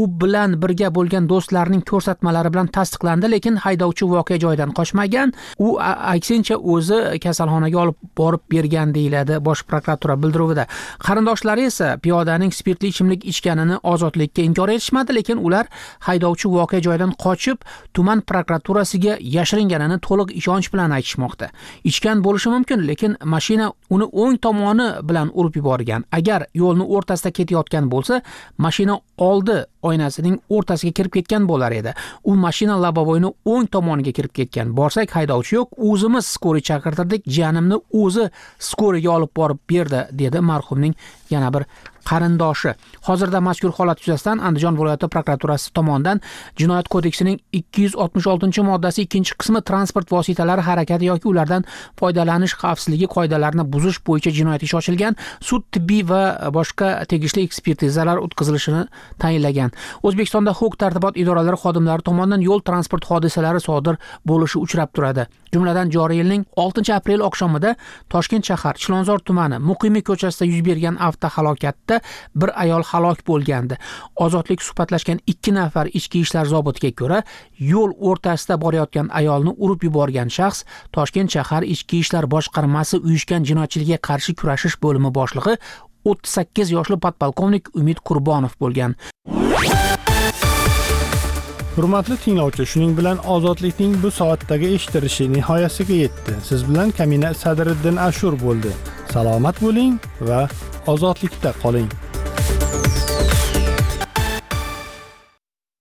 bilan birga bo'lgan do'stlarining ko'rsatmalari bilan tasdiqlandi, lekin haydovchi voqea joyidan qochmagan. U aksincha o'zi kasalxonaga olib borib bergan deyiladi Bosh prokuratura bildiruvida. Qarindoshlari esa piyodaning spirtli ichimlik ichganini ozodlikka inkor etishmadi, lekin ular haydovchi voqea joyidan qochib, tuman prokuraturasiga yashiringanini to'liq ishonch bilan aytishmoqda. Ichgan bo'lishi mumkin, lekin mashina uni o'ng tomoni bilan urib yuborgan. Agar yo'lni o'rtasida ketayotgan bo'lsa, mashina oldi oynasining o'rtasiga kirib ketgan bo'lar edi. U mashina lobovoyni o'ng tomoniga kirib ketgan. Borsak haydovchi yo'q, o'zimiz skoriy chaqirtirdik, jiyanimni o'zi skoriga olib borib berdi, dedi marhumning yana bir qarindoshi. Hozirda mazkur holat yuzasidan Andijon viloyati prokuraturasi tomonidan Jinoyat kodeksining 266-moddasi 2-qismi transport vositalari harakati yoki ulardan foydalanish xavfsizligi qoidalarini buzish bo'yicha jinoyat ishi ochilgan, sud, tibbiy va boshqa tegishli ekspertizalar o'tkazilishini tayinlagan. O'zbekistonda huquq-tartibot idoralari xodimlari tomonidan yo'l transport hodisalari sodir bo'lishi uchrab turadi. Jumladan joriy yilning 6-aprel oqshomida Toshkent shahar Chilonzor tumani Muqimiy ko'chasida yuz bergan avtohalokatda bir ayol halok bo'lgandi. Ozodlik suhbatlashgan 2 nafar ichki ishlar zobitiga ko'ra, yo'l o'rtasida borayotgan ayolni urib yuborgan shaxs Toshkent shahar ichki ishlar boshqarmasi uyushgan jinoyatchilikka qarshi kurashish bo'limi boshlig'i 38 yoshli podpolkovnik Umid Qurbonov bo'lgan. Hurmatli tinglovchi, shuning bilan ozodlikning bu soatdagi eshitilishi nihoyasiga yetdi. Siz bilan Kamina Sadriddin Ashur bo'ldi. Salomat bo'ling va ozodlikda qoling.